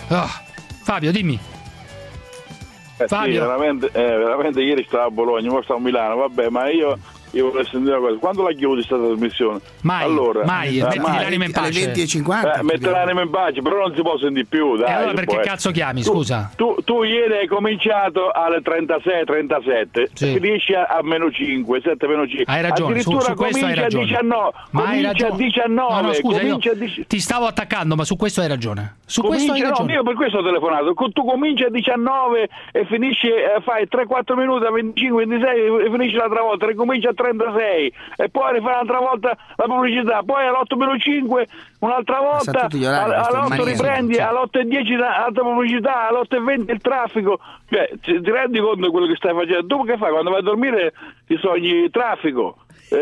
Fabio, dimmi. Fabio. Sì, veramente ieri stavo a Bologna, ora stavo a Milano, vabbè, ma io vorrei sentire una cosa. Quando la chiudi questa trasmissione? Mai, allora, metti l'anima in pace. Alle 20:50. Mette l'anima in pace, però non si può sentire più, dai. E allora perché cazzo chiami, scusa? Tu ieri hai cominciato alle 36-37, sì. Finisci a -5, 7-5. Hai ragione, addirittura su questo hai ragione. 19, ma hai ragione. A 19. No, scusa, ti stavo attaccando, ma su questo hai ragione. Su questo hai ragione. No, io per questo ho telefonato. Tu cominci a 19 e finisci, fai 3-4 minuti a 25-26 e finisci l'altra volta, ricominci a 36 e poi rifai un'altra volta la pubblicità, poi all'8-5 un'altra volta, all'8 riprendi, all'8:10 l'altra pubblicità, all'8:20 il traffico. Cioè, ti rendi conto di quello che stai facendo? Tu che fai? Quando vai a dormire ti sogni traffico,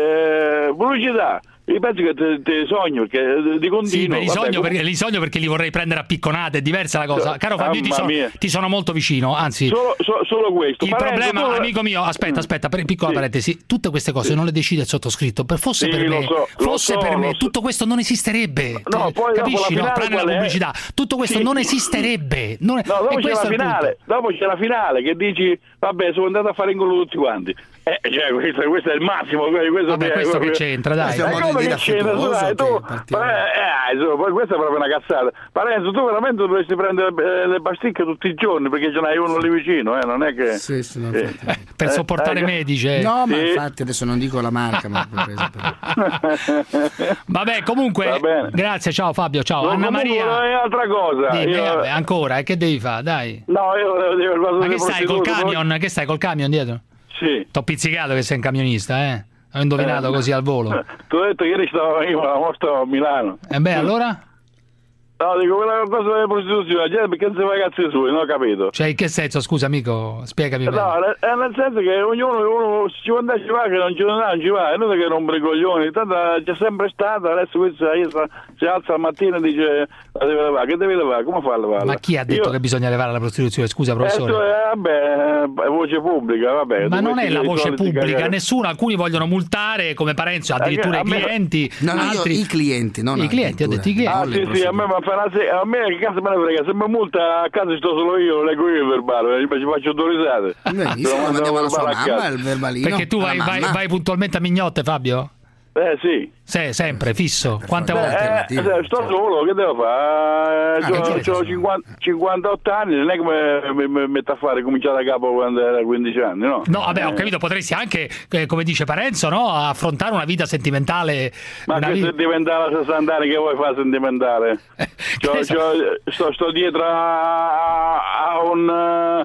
pubblicità. Io penso che te sogno perché di continuo. Sì, li sogno perché li vorrei prendere a picconate, è diversa la cosa. Caro Fabio, ti sono molto vicino, anzi. Solo questo. Il problema, amico mio, aspetta, piccola parentesi, tutte queste cose non le decide il sottoscritto. Fosse per me, tutto questo non esisterebbe. No, poi capisci? No, tranne la pubblicità. Tutto questo non esisterebbe. Dopo c'è la finale. Dopo c'è la finale che dici, vabbè, sono andato a fare in culo tutti quanti. Cioè, questo è il massimo. Questo che c'entra, dai. Che c'entra, poi questa è proprio una cazzata. Parenzo, tu veramente dovresti prendere le pasticche tutti i giorni perché ce n'hai uno lì vicino, non è che per sopportare me, dice. No, ma infatti adesso non dico la marca, ma vabbè, comunque grazie, ciao Fabio, ciao. Anna Maria, è altra cosa. Vabbè, ancora, che devi fare? Dai. No, io ma che stai col camion? Che stai col camion dietro? Sì. T'ho pizzicato che sei un camionista, Ho indovinato così al volo. Tu hai detto ieri stavo io, ma stavo a Milano. Allora? No, dico quella cosa delle prostituzioni, perché non si fa i cazzi suoi, non ho capito. Cioè, in che senso, scusa amico, spiegami. No, è nel senso che uno ci vuole andare, ci va, che non ci va, è non che rompe i coglioni, tanto c'è sempre stato, adesso questo si alza la mattina e dice la deve levare, che deve levare, come fa a levarla? Ma chi ha detto che bisogna levare la prostituzione, scusa professore? Vabbè, è voce pubblica, vabbè. Ma non è la voce pubblica, nessuno, alcuni vogliono multare come Parenzo, addirittura i clienti. I clienti, non i clienti, ha detto i clienti. Sì, a me a me che cazzo me ne frega, sembra multa, a casa sto solo io, leggo io il verbale, ci faccio due risate. Andiamo alla sua mamma il verbalino. Perché tu vai puntualmente a Mignotte, Fabio? Sì. Sempre, fisso. Quante volte? Sto solo, che devo fare? Ho 58 anni, non è che mi metto a fare, cominciare da capo quando era 15 anni, no? No, vabbè, ho capito, potresti anche, come dice Parenzo, no? Affrontare una vita sentimentale. Ma che sentimentale, 60 anni che vuoi fare sentimentale? Sto dietro a una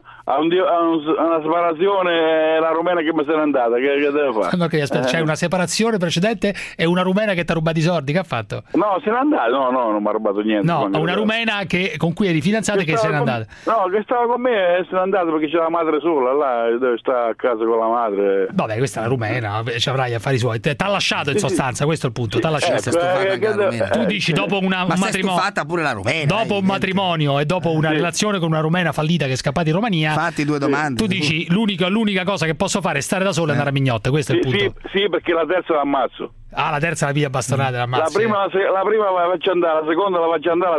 separazione, la rumena che mi se n'è andata, che devo fare? No, aspetta, c'hai una separazione precedente e una rumena che ti ha rubato i soldi, che ha fatto? No, se n'è andata, no, non mi ha rubato niente. No, una rumena con cui eri fidanzata che se n'è andata. No, che stava con me e se n'è andata perché c'è la madre sola, là, deve stare a casa con la madre. Vabbè, questa è la rumena, ci avrai gli affari suoi. T'ha lasciato in sostanza, questo è il punto, t'ha lasciato. Tu dici dopo un matrimonio, pure la rumena, dopo un matrimonio e dopo una relazione con una rumena fallita che è scappata in Romania. Fatti due domande. Tu dici l'unica cosa che posso fare è stare da solo e andare a Mignotte, questo è il punto. Sì, perché la terza l'ammazzo. La terza la piglia bastonata, l'ammazzo. La prima la faccio andare, la seconda la faccio andare,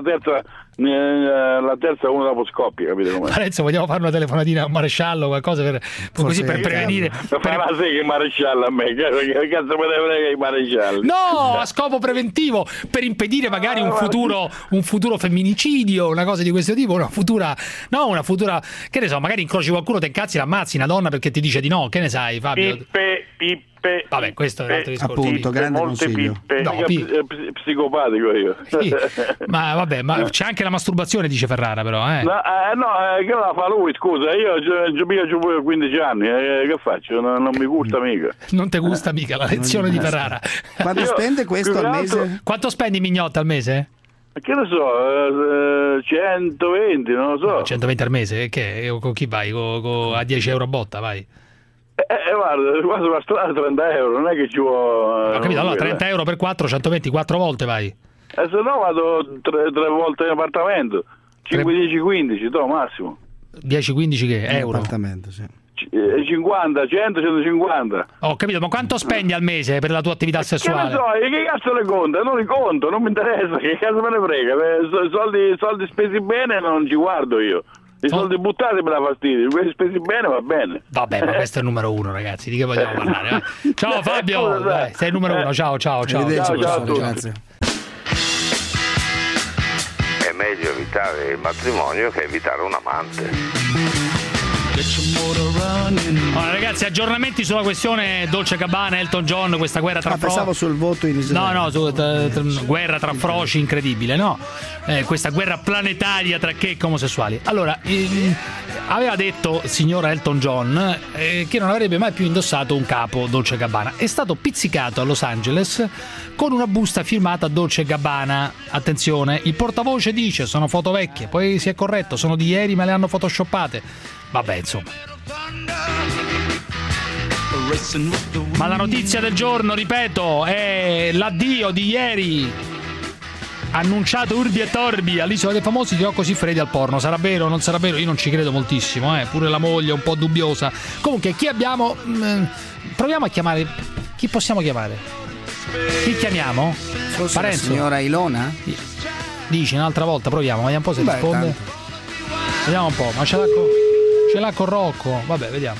la terza uno dopo scoppia, capite come? Parenzo, vogliamo fare una telefonatina a un maresciallo o qualcosa per prevenire? Farà sì che il maresciallo a me, che cazzo me ne frega i marescialli? No, a scopo preventivo, per impedire magari un futuro femminicidio, una cosa di questo tipo, una futura, che ne so, magari incroci qualcuno, te incazzi, l'ammazzi una donna perché ti dice di no, che ne sai, Fabio? Pippe, pippe. Vabbè, questo è un altro discorso. Appunto, grande molte consiglio. pippe. No, Psicopatico io. Sì. Ma vabbè, ma c'è anche la masturbazione, dice Ferrara, però. No, che la fa lui, scusa, io ho 15 anni, che faccio? Non mi gusta mica. Non ti gusta mica la lezione di Ferrara. Quanto spende questo al mese? Quanto spendi, Mignotta, al mese? Che ne so, 120, non lo so. 120 al mese? Che? Con chi vai? A 10 euro a botta, vai? Guarda, qua sulla strada 30 euro, non è che ci vuole... Ho capito, allora 30 euro per 4, 120, 4 volte vai. Se no vado 3 volte in appartamento, 5, 10, 15, massimo. 10, 15 che? Euro? Appartamento, sì. 50, 100, 150. Ho capito, ma quanto spendi al mese per la tua attività sessuale? Che ne so, che cazzo le conta? Non li conto, non mi interessa, che cazzo me ne frega. Soldi spesi bene non ci guardo io. I soldi buttati me la fastidio, quelli spesi bene va bene. Vabbè, ma questo è il numero 1, ragazzi, di che vogliamo parlare? Ciao Fabio, dai, sei il numero 1, ciao. Ciao a tutti. Grazie. È meglio evitare il matrimonio che evitare un amante. Allora, ragazzi, aggiornamenti sulla questione Dolce Gabbana, Elton John, questa guerra tra pensavo sul voto in Israele. Guerra tra froci incredibile, no? Questa guerra planetaria tra checche omosessuali. Allora, aveva detto il signor Elton John che non avrebbe mai più indossato un capo Dolce Gabbana. È stato pizzicato a Los Angeles con una busta firmata Dolce Gabbana. Attenzione, il portavoce dice sono foto vecchie, poi si è corretto, sono di ieri ma le hanno photoshoppate. Vabbè, insomma. Ma la notizia del giorno, ripeto, è l'addio di ieri, annunciato urbi e torbi all'Isola dei Famosi di Rocco Siffredi al porno. Sarà vero o non sarà vero? Io non ci credo moltissimo, pure la moglie è un po' dubbiosa. Comunque, chi abbiamo? Proviamo a chiamare. Chi possiamo chiamare? Chi chiamiamo? Forse la signora Ilona? Dici un'altra volta, proviamo, vediamo un po' se risponde. Tanto. Vediamo un po', ma ce l'ha con Rocco? Vabbè, vediamo.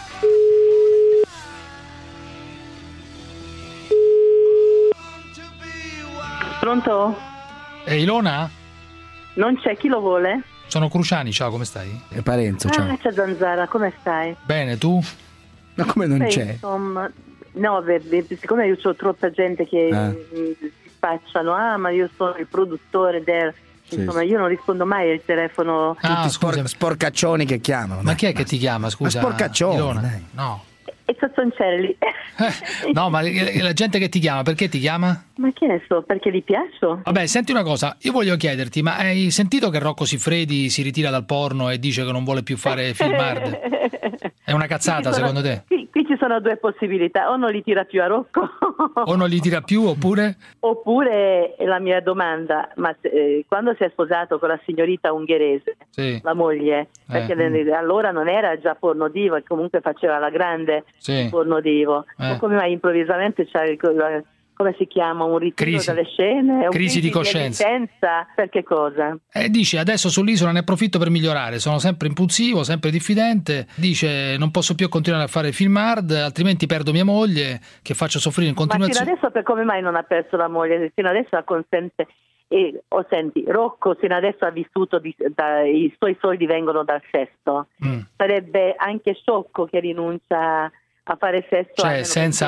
Pronto? Ilona? Non c'è, chi lo vuole? Sono Cruciani, ciao, come stai? È Parenzo, ciao. C'è Zanzara, come stai? Bene, tu? Ma come non c'è? Insomma, no, siccome io ho troppa gente che si spacciano, ma io sono il produttore del... Insomma, io non rispondo mai al telefono. Tutti sporcaccioni che chiamano. Ma chi è che ti chiama, scusa? Ma sporcaccioni, dai. No. E Cazzoncelli. No, ma la gente che ti chiama, perché ti chiama? Ma che ne so, perché gli piaccio? Vabbè, senti una cosa, io voglio chiederti, ma hai sentito che Rocco Siffredi si ritira dal porno e dice che non vuole più fare film hard? È una cazzata, secondo te? Qui ci sono due possibilità, o non li tira più a Rocco. O non li tira più, oppure? Oppure, la mia domanda, ma quando si è sposato con la signorita ungherese, sì, la moglie, perché allora non era già pornodivo, comunque faceva la grande pornodivo, come mai improvvisamente c'è come si chiama, un ritiro dalle scene, crisi di coscienza, per che cosa? Dice adesso sull'isola ne approfitto per migliorare, sono sempre impulsivo, sempre diffidente, dice non posso più continuare a fare film hard, altrimenti perdo mia moglie che faccio soffrire in continuazione. Ma fino adesso come mai non ha perso la moglie? Fino adesso la consente. Senti, Rocco fino adesso ha vissuto i suoi soldi vengono dal sesso, sarebbe anche sciocco che rinuncia a fare sesso, cioè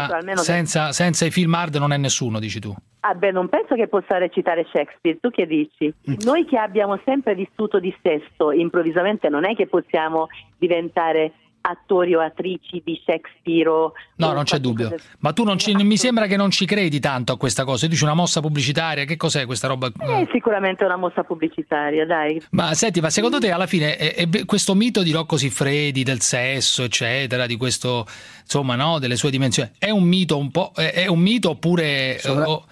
senza i film hard non è nessuno, dici tu? Non penso che possa recitare Shakespeare, tu che dici? Noi che abbiamo sempre vissuto di sesso, improvvisamente non è che possiamo diventare attori o attrici di Shakespeare no, non c'è dubbio, ma tu mi sembra che non ci credi tanto a questa cosa. Dici una mossa pubblicitaria, che cos'è questa roba? Sicuramente una mossa pubblicitaria, dai. Ma senti, ma secondo te alla fine è questo mito di Rocco Siffredi, del sesso eccetera, di questo, insomma, no, delle sue dimensioni, è un mito un po', è un mito oppure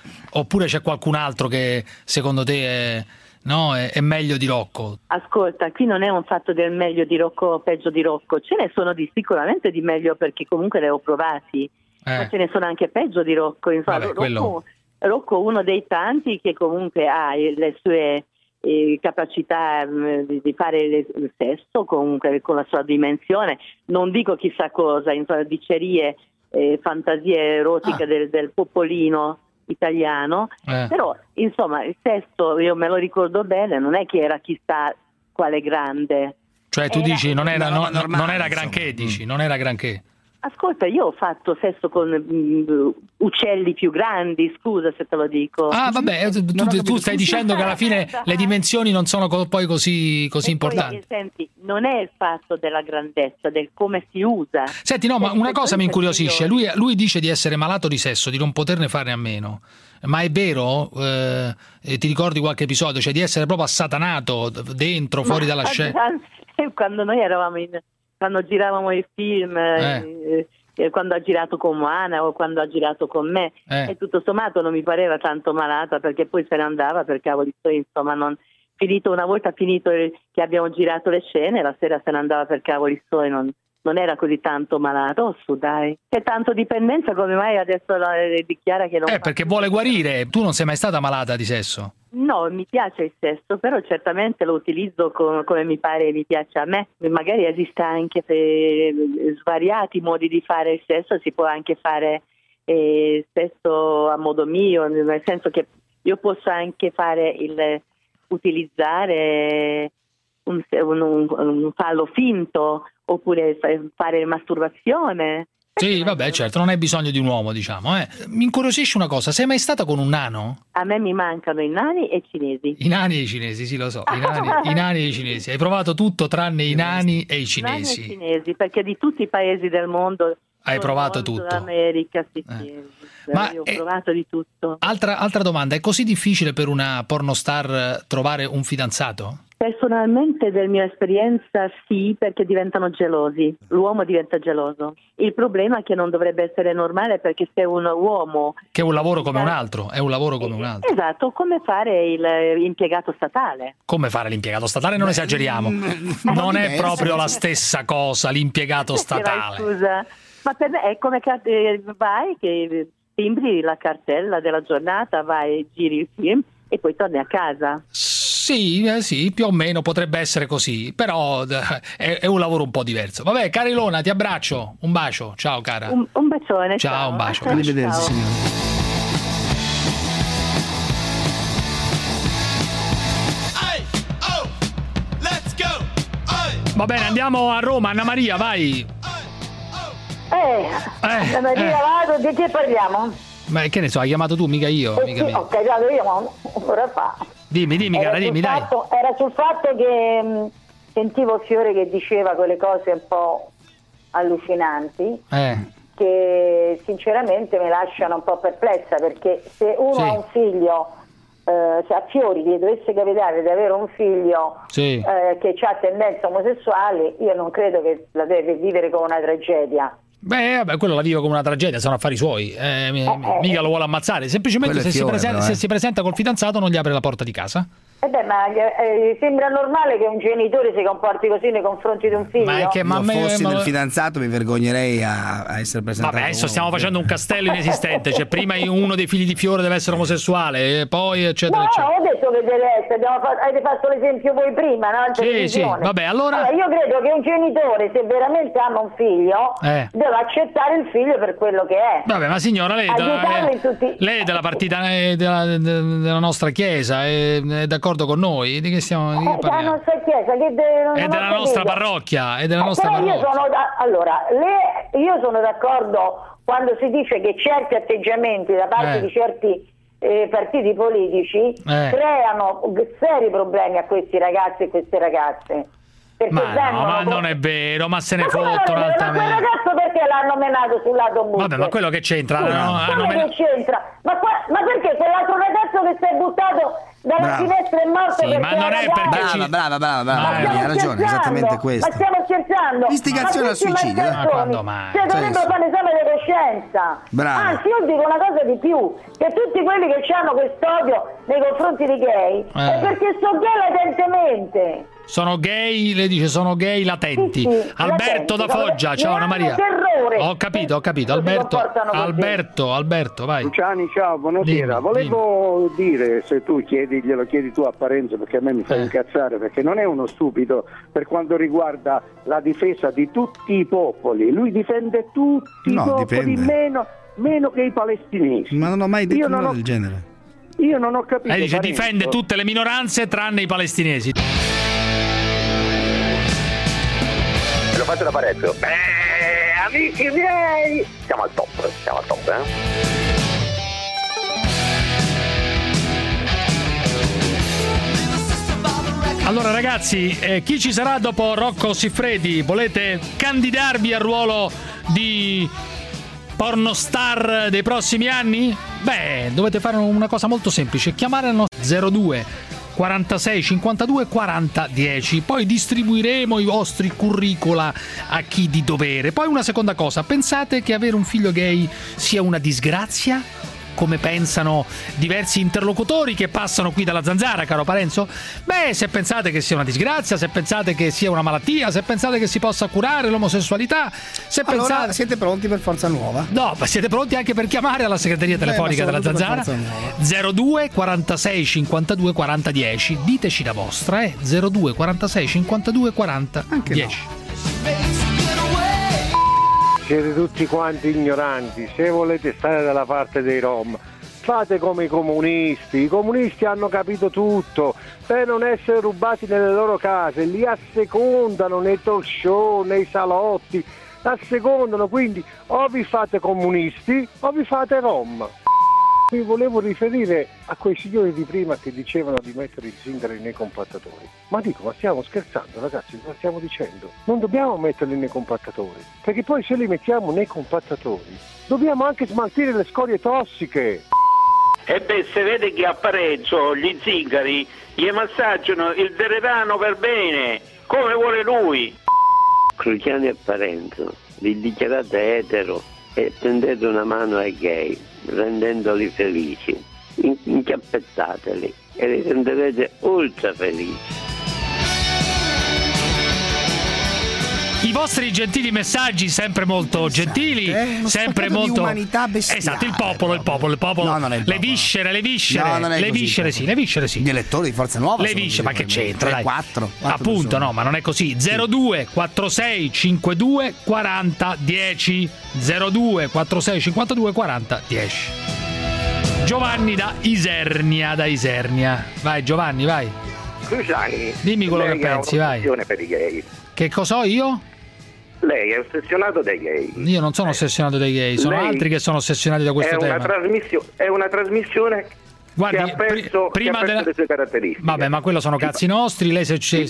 c'è qualcun altro che secondo te è meglio di Rocco? Ascolta, qui non è un fatto del meglio di Rocco o peggio di Rocco, ce ne sono sicuramente di meglio perché comunque le ho provati, ma ce ne sono anche peggio di Rocco. Infatti, Rocco uno dei tanti che comunque ha le sue capacità di fare il sesso comunque con la sua dimensione, non dico chissà cosa, dicerie, fantasie erotiche del popolino italiano, però insomma il sesso io me lo ricordo bene, non è che era chissà quale grande, cioè tu dici non era granché, dici non era granché. Ascolta, io ho fatto sesso con uccelli più grandi, scusa se te lo dico. Ah, vabbè, tu stai dicendo che alla fine le dimensioni non sono poi così importanti. Poi, senti, non è il fatto della grandezza, del come si usa. Senti, no, ma una cosa mi incuriosisce. Lui dice di essere malato di sesso, di non poterne fare a meno. Ma è vero? Ti ricordi qualche episodio? Cioè di essere proprio assatanato dentro, fuori dalla scena? Quando noi eravamo quando giravamo i film, quando ha girato con Moana o quando ha girato con me, e tutto sommato non mi pareva tanto malata, perché poi se ne andava per cavoli suoi, insomma, una volta finito che abbiamo girato le scene, la sera se ne andava per cavoli suoi, non era così tanto malato. Su, dai, c'è tanto dipendenza, come mai adesso dichiara che non perché vuole guarire. Tu non sei mai stata malata di sesso? No, mi piace il sesso, però certamente lo utilizzo come mi pare e mi piace a me. Magari esiste anche svariati modi di fare il sesso, si può anche fare sesso a modo mio, nel senso che io posso anche utilizzare un fallo finto, oppure fare masturbazione. Sì, vabbè, certo, non hai bisogno di un uomo, diciamo. Mi incuriosisce una cosa, sei mai stata con un nano? A me mi mancano i nani e i cinesi. I nani e i cinesi, sì, lo so, i nani e i cinesi. Hai provato tutto tranne i nani e i cinesi. Nani e i cinesi, perché di tutti i paesi del mondo hai provato tutto. America, sì. Ma io ho provato di tutto. Altra domanda, è così difficile per una pornostar trovare un fidanzato? Personalmente, della mia esperienza, sì, perché diventano gelosi. L'uomo diventa geloso. Il problema è che non dovrebbe essere normale, perché se un uomo... Che è un lavoro come un altro, è un lavoro come un altro. Esatto, come fare l'impiegato statale. Come fare l'impiegato statale? Non esageriamo. Non è proprio la stessa cosa l'impiegato statale. Scusa, ma per me è come che vai, che timbri la cartella della giornata, vai, giri il film e poi torni a casa. Sì, più o meno potrebbe essere così, però è un lavoro un po' diverso. Vabbè, cara Ilona, ti abbraccio, un bacio, ciao cara. Un bacione. Ciao, un bacio. Arrivederci, signore. Va bene, andiamo a Roma, Anna Maria, vai. Anna Maria, vado, di che parliamo? Ma che ne so, hai chiamato tu, mica io. Sì, ho chiamato io un'ora fa. Dimmi cara, dai. Era sul fatto che sentivo Fiore che diceva quelle cose un po' allucinanti, che sinceramente mi lasciano un po' perplessa, perché se uno ha un figlio, se a Fiori gli dovesse capitare di avere un figlio che ha tendenze omosessuali, io non credo che la deve vivere come una tragedia. Beh, vabbè, quello la vive come una tragedia, sono affari suoi, mica lo vuole ammazzare, semplicemente se si presenta col fidanzato non gli apre la porta di casa. Ma sembra normale che un genitore si comporti così nei confronti di un figlio? Se fossi del fidanzato mi vergognerei a essere presentato. Vabbè, adesso stiamo facendo un castello inesistente, cioè prima uno dei figli di Fiore deve essere omosessuale, e poi eccetera eccetera. Ho detto che deve essere, avete fatto l'esempio voi prima, no? Sì, vabbè, allora io credo che un genitore, se veramente ama un figlio, deve accettare il figlio per quello che è. Vabbè, ma signora, lei è della partita della nostra chiesa, è d'accordo con noi? Di che stiamo della nostra chiesa, è della nostra parrocchia, è della nostra parrocchia. Io sono d'accordo quando si dice che certi atteggiamenti da parte di certi partiti politici creano seri problemi a questi ragazzi e queste ragazze. Ma non è vero, ma se ne fottono altamente. Ma quel ragazzo perché l'hanno menato sull'autobus? Vabbè, ma quello che c'entra? Che c'entra? Ma perché quell'altro ragazzo che si è buttato dalla finestra è morto? Sì, ma non è perché brava, hai ragione, esattamente questo. Ma stiamo scherzando? Istigazione al suicidio. Quando mai? Dovrebbero fare un esame di coscienza. Anzi, io dico una cosa di più, che tutti quelli che hanno quest'odio nei confronti di gay è perché sono gay latentemente. Sono gay, lei dice sono gay latenti. Sì, Alberto da Foggia, ciao Anna Maria. Ho capito. Alberto, vai. Luciani, ciao, buonasera. Volevo dire, se tu glielo chiedi tu a Parenzo, perché a me mi fa incazzare, perché non è uno stupido per quanto riguarda la difesa di tutti i popoli. Lui difende tutti i popoli, meno che i palestinesi. Ma non ho mai detto nulla del genere. Io non ho capito. Lei dice difende tutte le minoranze tranne i palestinesi. Lo faccio da Parenzo. amici miei. Siamo al top, Allora ragazzi, chi ci sarà dopo Rocco Siffredi? Volete candidarvi al ruolo di pornostar dei prossimi anni? Beh, dovete fare una cosa molto semplice, chiamare al 02 46 52 40 10. Poi distribuiremo i vostri curricula a chi di dovere. Poi una seconda cosa, pensate che avere un figlio gay sia una disgrazia? Come pensano diversi interlocutori che passano qui dalla Zanzara, caro Parenzo? Beh, se pensate che sia una disgrazia, se pensate che sia una malattia, se pensate che si possa curare l'omosessualità, se allora pensate... siete pronti per Forza Nuova? No, ma siete pronti anche per chiamare alla segreteria telefonica della Zanzara? 02 46 52 40 10. Diteci la vostra, 02 46 52 40 anche 10. No. Siete tutti quanti ignoranti, se volete stare dalla parte dei Rom fate come i comunisti hanno capito tutto, per non essere rubati nelle loro case, li assecondano nei talk show, nei salotti, assecondano, quindi o vi fate comunisti o vi fate Rom. Mi volevo riferire a quei signori di prima che dicevano di mettere i zingari nei compattatori. Ma stiamo scherzando ragazzi, cosa stiamo dicendo? Non dobbiamo metterli nei compattatori, perché poi se li mettiamo nei compattatori dobbiamo anche smaltire le scorie tossiche. E beh, se vede che a Parenzo gli zingari gli massaggiano il deretano per bene, come vuole lui. Cruciani e Parenzo, vi dichiarate etero e tendete una mano ai gay, rendendoli felici. Inchiappettateli e li renderete ultra felici. I vostri gentili messaggi, sempre molto gentili, sempre molto di umanità bestiale. Esatto, il popolo. No, non è il le popolo. viscere, No, non è le così, viscere sì, le viscere sì. Gli elettori di Forza Nuova Le sono viscere, ma che c'entra? 3, Dai. 4 Appunto, persone. no, ma non è così. 02 46 52 40 10. 02 46 52 40 10. Giovanni da Isernia, Vai Giovanni, vai. Cruciani, Dimmi quello che pensi, vai. Per i gay. Che cosa ho io? Lei è ossessionato dai gay. Io non sono ossessionato dai gay, sono altri che sono ossessionati da questo tema. È una trasmissione Guardi, che ha perso le sue caratteristiche. Vabbè, ma quello sono cazzi nostri, lei se si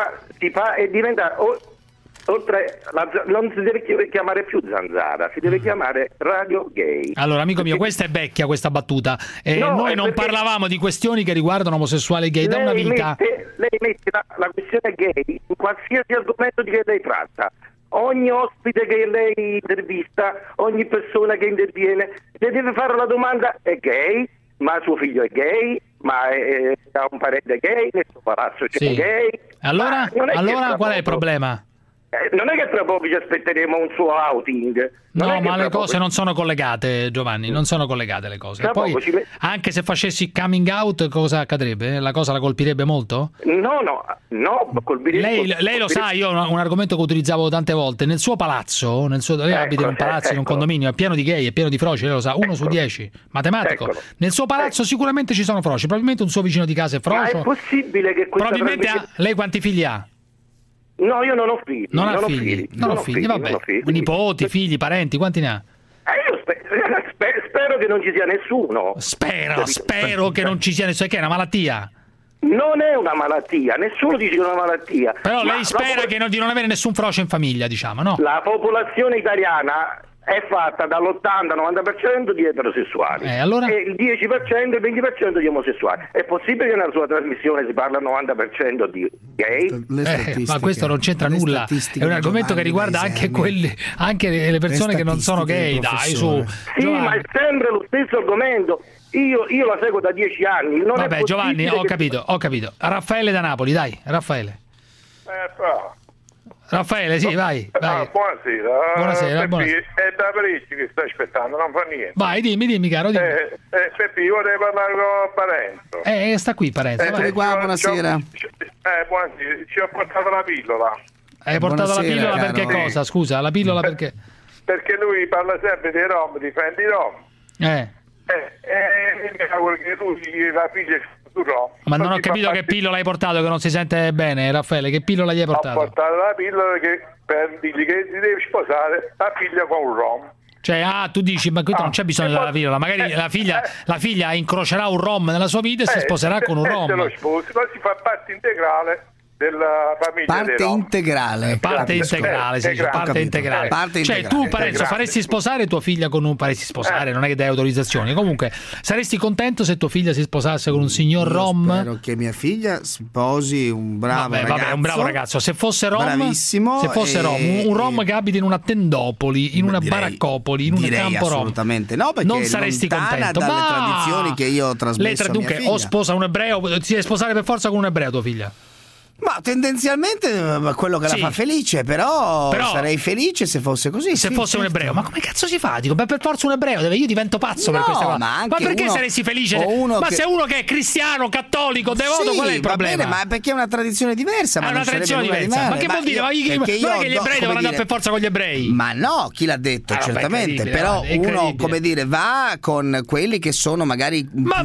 fa e diventa oltre non si deve chiamare più Zanzara, si deve chiamare Radio Gay. Allora, amico mio, questa è vecchia questa battuta. Noi non parlavamo di questioni che riguardano omosessuali e gay da una vita. Lei mette la questione gay in qualsiasi argomento di che lei tratta. Ogni ospite che lei intervista, ogni persona che interviene, le deve fare la domanda: è gay? Ma suo figlio è gay? Ma ha un parente gay? Nel suo palazzo c'è gay? Allora qual è il problema? Non è che tra poco ci aspetteremo un suo outing. No, ma le cose non sono collegate, Giovanni, non sono collegate le cose. Poi, anche se facessi coming out, cosa accadrebbe? La cosa la colpirebbe molto? No, colpirebbe. Lei lo sa, io un argomento che utilizzavo tante volte. Nel suo palazzo, lei abita in un palazzo, in un condominio, è pieno di gay, è pieno di froci, lei lo sa, 1 su 10, matematico. Nel suo palazzo sicuramente ci sono froci, probabilmente un suo vicino di casa è frocio. Ma è possibile che questa probabilmente lei quanti figli ha? No, io non ho figli. Non ha figli, vabbè. Nipoti, figli, parenti, quanti ne ha? Io spero che non ci sia nessuno. Spero che non ci sia nessuno. Che è una malattia? Non è una malattia, nessuno dice che è una malattia. Però lei spera di non avere nessun frocio in famiglia, diciamo, no? La popolazione italiana è fatta dall'80-90% di eterosessuali allora? E il 10% e il 20% di omosessuali. È possibile che nella sua trasmissione si parla al 90% di gay? Ma questo non c'entra nulla, è un argomento che riguarda anche le persone che non sono gay, dai, su. Sì, ma è sempre lo stesso argomento. Io la seguo da 10 anni. Vabbè, Giovanni, ho capito. Raffaele da Napoli, dai, Raffaele. Raffaele, sì, vai. Buonasera. È da Parigi che sto aspettando, non fa niente. Vai, dimmi, caro. Peppi, io vorrei parlare con Parenzo. Sta qui Parenzo. Buonasera. Buonasera, ci ho portato la pillola. Hai portato la pillola caro. perché cosa? Scusa, la pillola perché? Perché lui parla sempre dei Rom, difende i Rom. Mi auguro che lui la figlia ma non ho capito che pillola hai portato, che non si sente bene, Raffaele. Che pillola gli hai portato? Ho portato la pillola per dirgli che si deve sposare la figlia con un rom. Cioè, tu dici, ma non c'è bisogno della figlia, magari la figlia incrocerà un rom nella sua vita e si sposerà con un rom. Se lo sposi, poi si fa parte integrale della famiglia. Parte integrale. Parte integrale. Cioè, tu, Parenzo, faresti sposare tua figlia con un... Faresti sposare, non è che dai autorizzazioni. Comunque, saresti contento se tua figlia si sposasse con un signor rom? Spero che mia figlia sposi un bravo ragazzo. Vabbè, un bravo ragazzo. Se fosse rom, bravissimo. Se fosse un rom che abita in una tendopoli, in una baraccopoli, in un campo rom. Assolutamente no, perché non saresti contento dalle tradizioni che io ho trasmesso a mia figlia. O sposa un ebreo, si deve sposare per forza con un ebreo tua figlia? Ma tendenzialmente quello che la fa felice, però sarei felice se fosse così. Se fosse un ebreo, ma come cazzo si fa? Dico, per forza un ebreo, io divento pazzo per questa cosa. Ma perché saresti felice? Ma se uno che è cristiano, cattolico, devoto, qual è il problema? Bene, ma perché è una tradizione diversa? È una tradizione diversa. Ma che vuol dire? Non è che gli ebrei devono andare per forza con gli ebrei. Ma no, chi l'ha detto? Certamente. Però uno, come dire, va con quelli che sono magari ma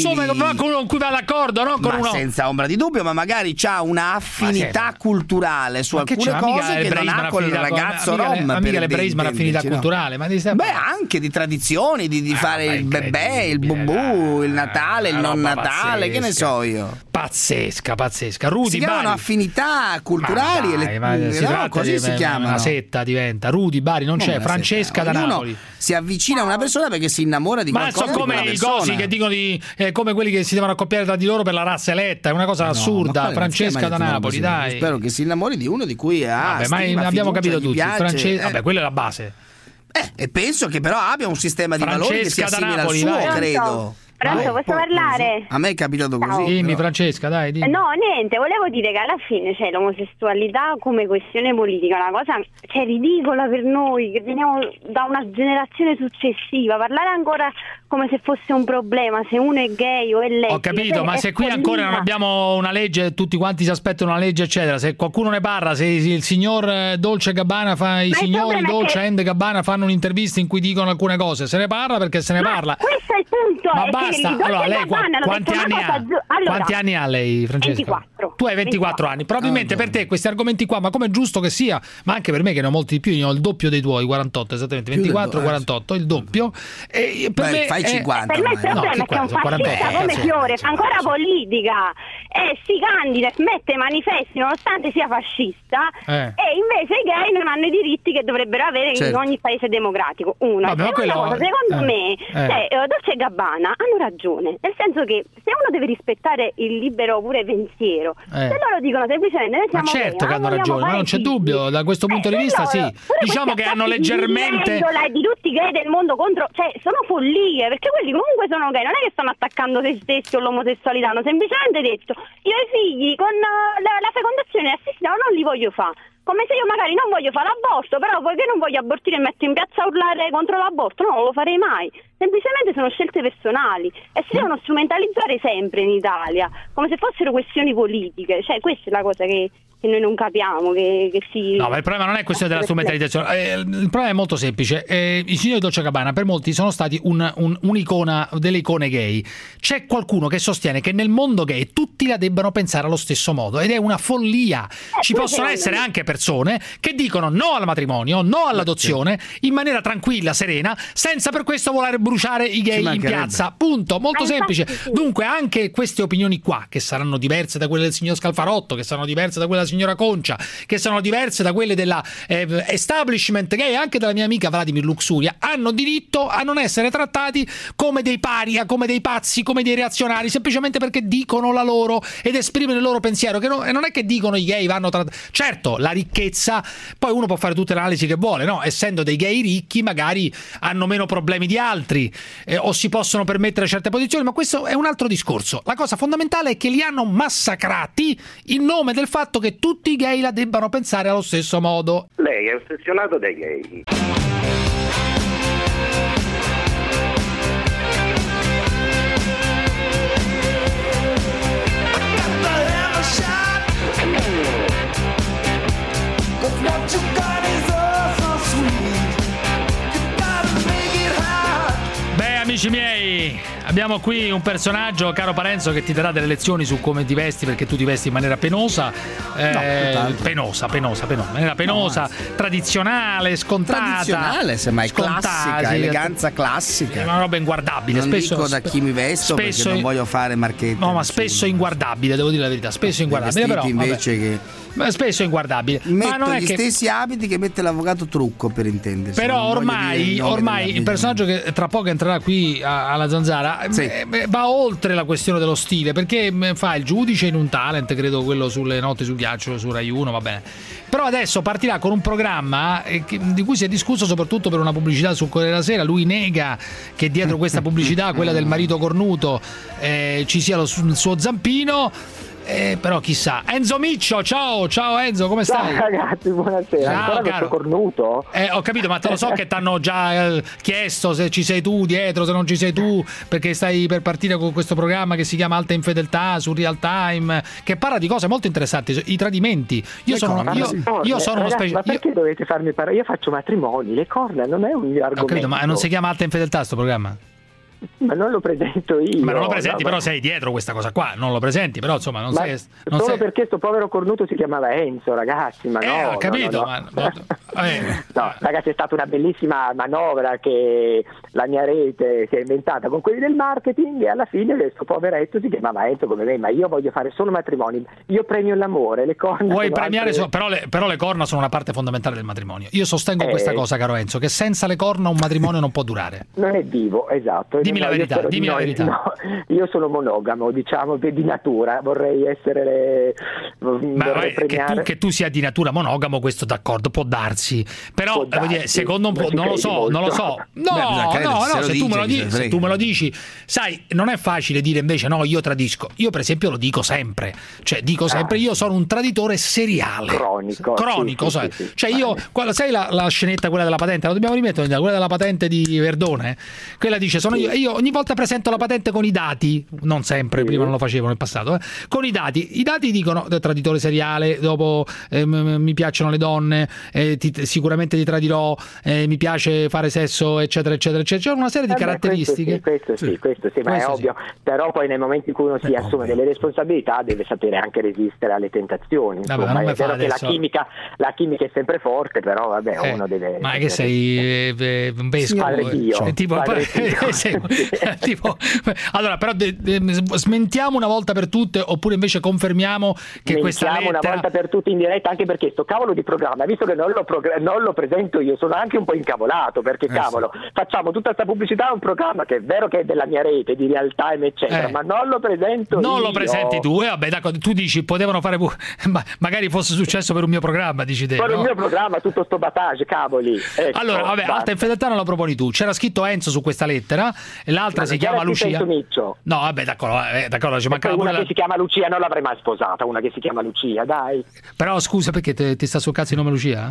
va con uno con cui va d'accordo, no? Con uno senza ombra di dubbio, ma magari c'ha una affinità culturale su alcune cose che non ha col ragazzo rom. Ma mica l'ebraismo è un'affinità culturale, ma anche di tradizioni, di fare il bebè, il bubù, il Natale, il non Natale, che ne so io. Pazzesca. Rudy, si chiamano affinità culturali, così si chiamano. Una setta diventa. Rudy, Bari, non c'è. Francesca da Napoli. Si avvicina a una persona perché si innamora di qualcosa. Ma sono come i cosi che dicono come quelli che si devono accoppiare tra di loro per la razza eletta, è una cosa assurda. Francesca da Napoli. Dai. Spero che si innamori di uno di cui ma abbiamo capito tutti. Vabbè, quella è la base. E penso che però abbia un sistema di valori che sia simile al suo, credo. Pronto, posso parlare? A me è capitato così. Dimmi, Francesca, dai. Dimmi. No, niente, volevo dire che alla fine l'omosessualità come questione politica è una cosa ridicola per noi, che veniamo da una generazione successiva. Parlare ancora come se fosse un problema, se uno è gay o è lesbico. Ho capito, ma se qui ancora non abbiamo una legge, tutti quanti si aspettano una legge, eccetera, se qualcuno ne parla, se il signor Dolce Gabbana i signori Dolce and Gabbana fanno un'intervista in cui dicono alcune cose, se ne parla perché se ne parla. Questo è il punto. Ma basta. Allora, lei quanti anni ha lei, Francesca? 24. Tu hai 24 anni. Probabilmente per te questi argomenti qua, ma come è giusto che sia, ma anche per me che ne ho molti di più, io ho il doppio dei tuoi, 48 esattamente, 24, 48, il doppio. E per me fai 50. Per me il problema è che è un fascista come Fiore, fa ancora politica e si candida, mette manifesti nonostante sia fascista e invece i gay non hanno i diritti che dovrebbero avere in ogni paese democratico. Secondo me Dolce e Gabbana hanno ragione, nel senso che se uno deve rispettare il libero pure pensiero, se loro dicono semplicemente noi siamo certo che hanno ragione, ma non c'è dubbio, da questo punto di vista sì, diciamo che hanno leggermente di tutti i gay del mondo contro, sono follie, perché quelli comunque sono gay, non è che stanno attaccando se stessi o l'omosessualità, hanno semplicemente detto io i figli con la fecondazione assistita non li voglio fare. Come se io magari non voglio fare l'aborto, però poiché non voglio abortire e metto in piazza a urlare contro l'aborto, non lo farei mai. Semplicemente sono scelte personali e si devono strumentalizzare sempre in Italia, come se fossero questioni politiche. Questa è la cosa che noi non capiamo, che si... No, ma il problema non è questione della strumentalizzazione, il problema è molto semplice. I signori Dolce Gabbana per molti sono stati un'icona, delle icone gay. C'è qualcuno che sostiene che nel mondo gay tutti la debbano pensare allo stesso modo ed è una follia. Ci possono essere anche persone che dicono no al matrimonio, no all'adozione in maniera tranquilla, serena, senza per questo voler bruciare i gay in piazza, punto, molto semplice. Dunque anche queste opinioni qua, che saranno diverse da quelle del signor Scalfarotto, che saranno diverse da quella signora Concia, che sono diverse da quelle della establishment gay, anche della mia amica Vladimir Luxuria, hanno diritto a non essere trattati come dei paria, come dei pazzi, come dei reazionari, semplicemente perché dicono la loro ed esprimono il loro pensiero, che non è che dicono i gay vanno trattati. Certo, la ricchezza, poi uno può fare tutte le analisi che vuole, no? Essendo dei gay ricchi magari hanno meno problemi di altri o si possono permettere certe posizioni, ma questo è un altro discorso. La cosa fondamentale è che li hanno massacrati in nome del fatto che tutti i gay la debbano pensare allo stesso modo. Lei è ossessionato dai gay. Beh, amici miei, qui un personaggio, caro Parenzo, che ti darà delle lezioni su come ti vesti, perché tu ti vesti in maniera penosa. Penosa, in maniera penosa, tradizionale, scontata. Tradizionale, semmai classica, eleganza classica. È una roba inguardabile. Non spesso, dico da chi mi vesto, perché non voglio fare marchette. No, ma spesso inguardabile, devo dire la verità. Spesso inguardabile, però invece che spesso inguardabile. Metto ma non è gli stessi abiti che mette l'avvocato Trucco, per intendersi. Però ormai il personaggio che tra poco entrerà qui alla Zanzara va oltre la questione dello stile, perché fa il giudice in un talent, credo quello sulle notti sul ghiaccio su Rai 1, va bene. Però adesso partirà con un programma di cui si è discusso soprattutto per una pubblicità sul Corriere della Sera. Lui nega che dietro questa pubblicità, quella del marito cornuto, ci sia il suo zampino. Però chissà. Enzo Miccio, ciao Enzo, come stai? Ciao ragazzi, buonasera. Ciao, ancora questo cornuto? Ho capito, ma te lo so che ti hanno già chiesto se ci sei tu dietro, se non ci sei tu, perché stai per partire con questo programma che si chiama Alta Infedeltà su Real Time, che parla di cose molto interessanti, i tradimenti. Io sono uno specie. Ma perché dovete farmi parlare? Io faccio matrimoni, le corna non è un argomento. Ho capito, ma non si chiama Alta Infedeltà sto programma? Ma non lo presento io. Ma non lo presenti, però sei dietro questa cosa qua, non lo presenti, però insomma non sei. Solo perché sto povero cornuto si chiamava Enzo, ragazzi, ma no. Ho capito, no, ragazzi, è stata una bellissima manovra che la mia rete si è inventata con quelli del marketing, e alla fine questo poveretto si chiamava Enzo come me. Ma io voglio fare solo matrimoni, io premio l'amore, le corna. Vuoi premiare però le corna sono una parte fondamentale del matrimonio. Io sostengo questa cosa, caro Enzo, che senza le corna un matrimonio non può durare. Non è vivo, esatto. Dimmi la verità. No, io sono monogamo, diciamo, di natura, vorrei essere che tu sia di natura monogamo, questo d'accordo, può darsi, però secondo un po', non lo so. No, se tu me lo dici, sai, non è facile dire invece no, io tradisco. Io per esempio lo dico sempre, io sono un traditore seriale, cronico, sai. Sì. Cioè io, sai la scenetta quella della patente, la dobbiamo rimettere, quella della patente di Verdone, quella dice sono io ogni volta presento la patente con i dati, non sempre, prima non lo facevo nel passato, con i dati dicono traditore seriale, dopo mi piacciono le donne, sicuramente ti tradirò, mi piace fare sesso, eccetera eccetera, c'è una serie di caratteristiche. Questo sì, ma è ovvio, però poi nel momento in cui uno si assume delle responsabilità deve sapere anche resistere alle tentazioni, insomma. È vero che la chimica è sempre forte, però vabbè, uno deve. Ma è che sei un vescovo, tipo, allora però smentiamo una volta per tutte, oppure invece confermiamo che questa lettera una volta per tutte in diretta, anche perché sto cavolo di programma, visto che non lo presento io, sono anche un po' incavolato, perché facciamo tutta questa pubblicità a un programma che è vero che è della mia rete, di Real Time eccetera, ma non lo presento non io. Lo presenti tu, vabbè, tu dici potevano fare magari fosse successo per un mio programma, dici te, per un mio programma, tutto sto battage, cavoli, ecco, allora vabbè, Alta Infedeltà non lo proponi tu, c'era scritto Enzo su questa lettera e l'altra si chiama Lucia. No, vabbè, d'accordo, ci mancava una che si chiama Lucia, non l'avrei mai sposata, una che si chiama Lucia, dai. Però scusa, perché ti sta sul cazzo il nome Lucia?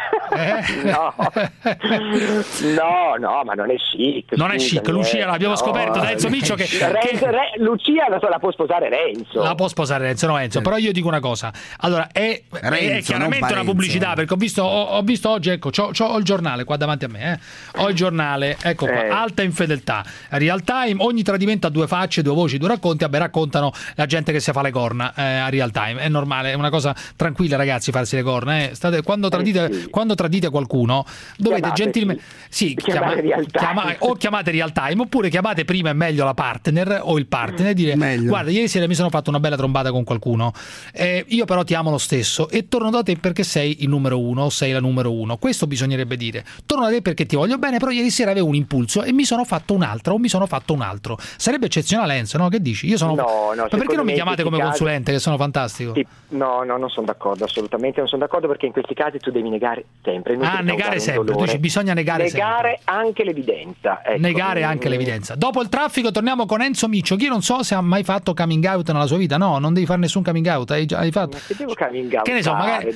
No, ma non è chic. Non è chic, Lucia l'abbiamo scoperto da Enzo Miccio che Lucia la può sposare Renzo. La può sposare Renzo, Enzo. Però io dico una cosa. Allora, è chiaramente una pubblicità, perché ho visto oggi, ecco, c'ho il giornale qua davanti a me, Ho il giornale, ecco qua, Alta Infedeltà, Real Time, ogni tradimento ha due facce, due voci, due racconti, raccontano la gente che si fa le corna a Real Time. È normale, è una cosa tranquilla, ragazzi, farsi le corna, Quando tradite qualcuno dovete gentilmente chiamate Real Time, oppure chiamate prima, è meglio, la partner o il partner e dire guarda, ieri sera mi sono fatto una bella trombata con qualcuno, io però ti amo lo stesso e torno da te perché sei il numero uno o sei la numero uno. Questo bisognerebbe dire, torno da te perché ti voglio bene, però ieri sera avevo un impulso e mi sono fatto un'altra o mi sono fatto un altro. Sarebbe eccezionale, Enzo, no? Che dici? Io sono ma perché non mi chiamate come consulente, che sono fantastico? No, non sono d'accordo, assolutamente non sono d'accordo, perché in questi casi tu devi negare sempre. Negare sempre, tu dici, bisogna negare anche l'evidenza, ecco. Negare anche l'evidenza. Dopo il traffico torniamo con Enzo Miccio, che io non so se ha mai fatto coming out nella sua vita. No, non devi fare nessun coming out, hai fatto. Ma che devo coming out? Che ne so, magari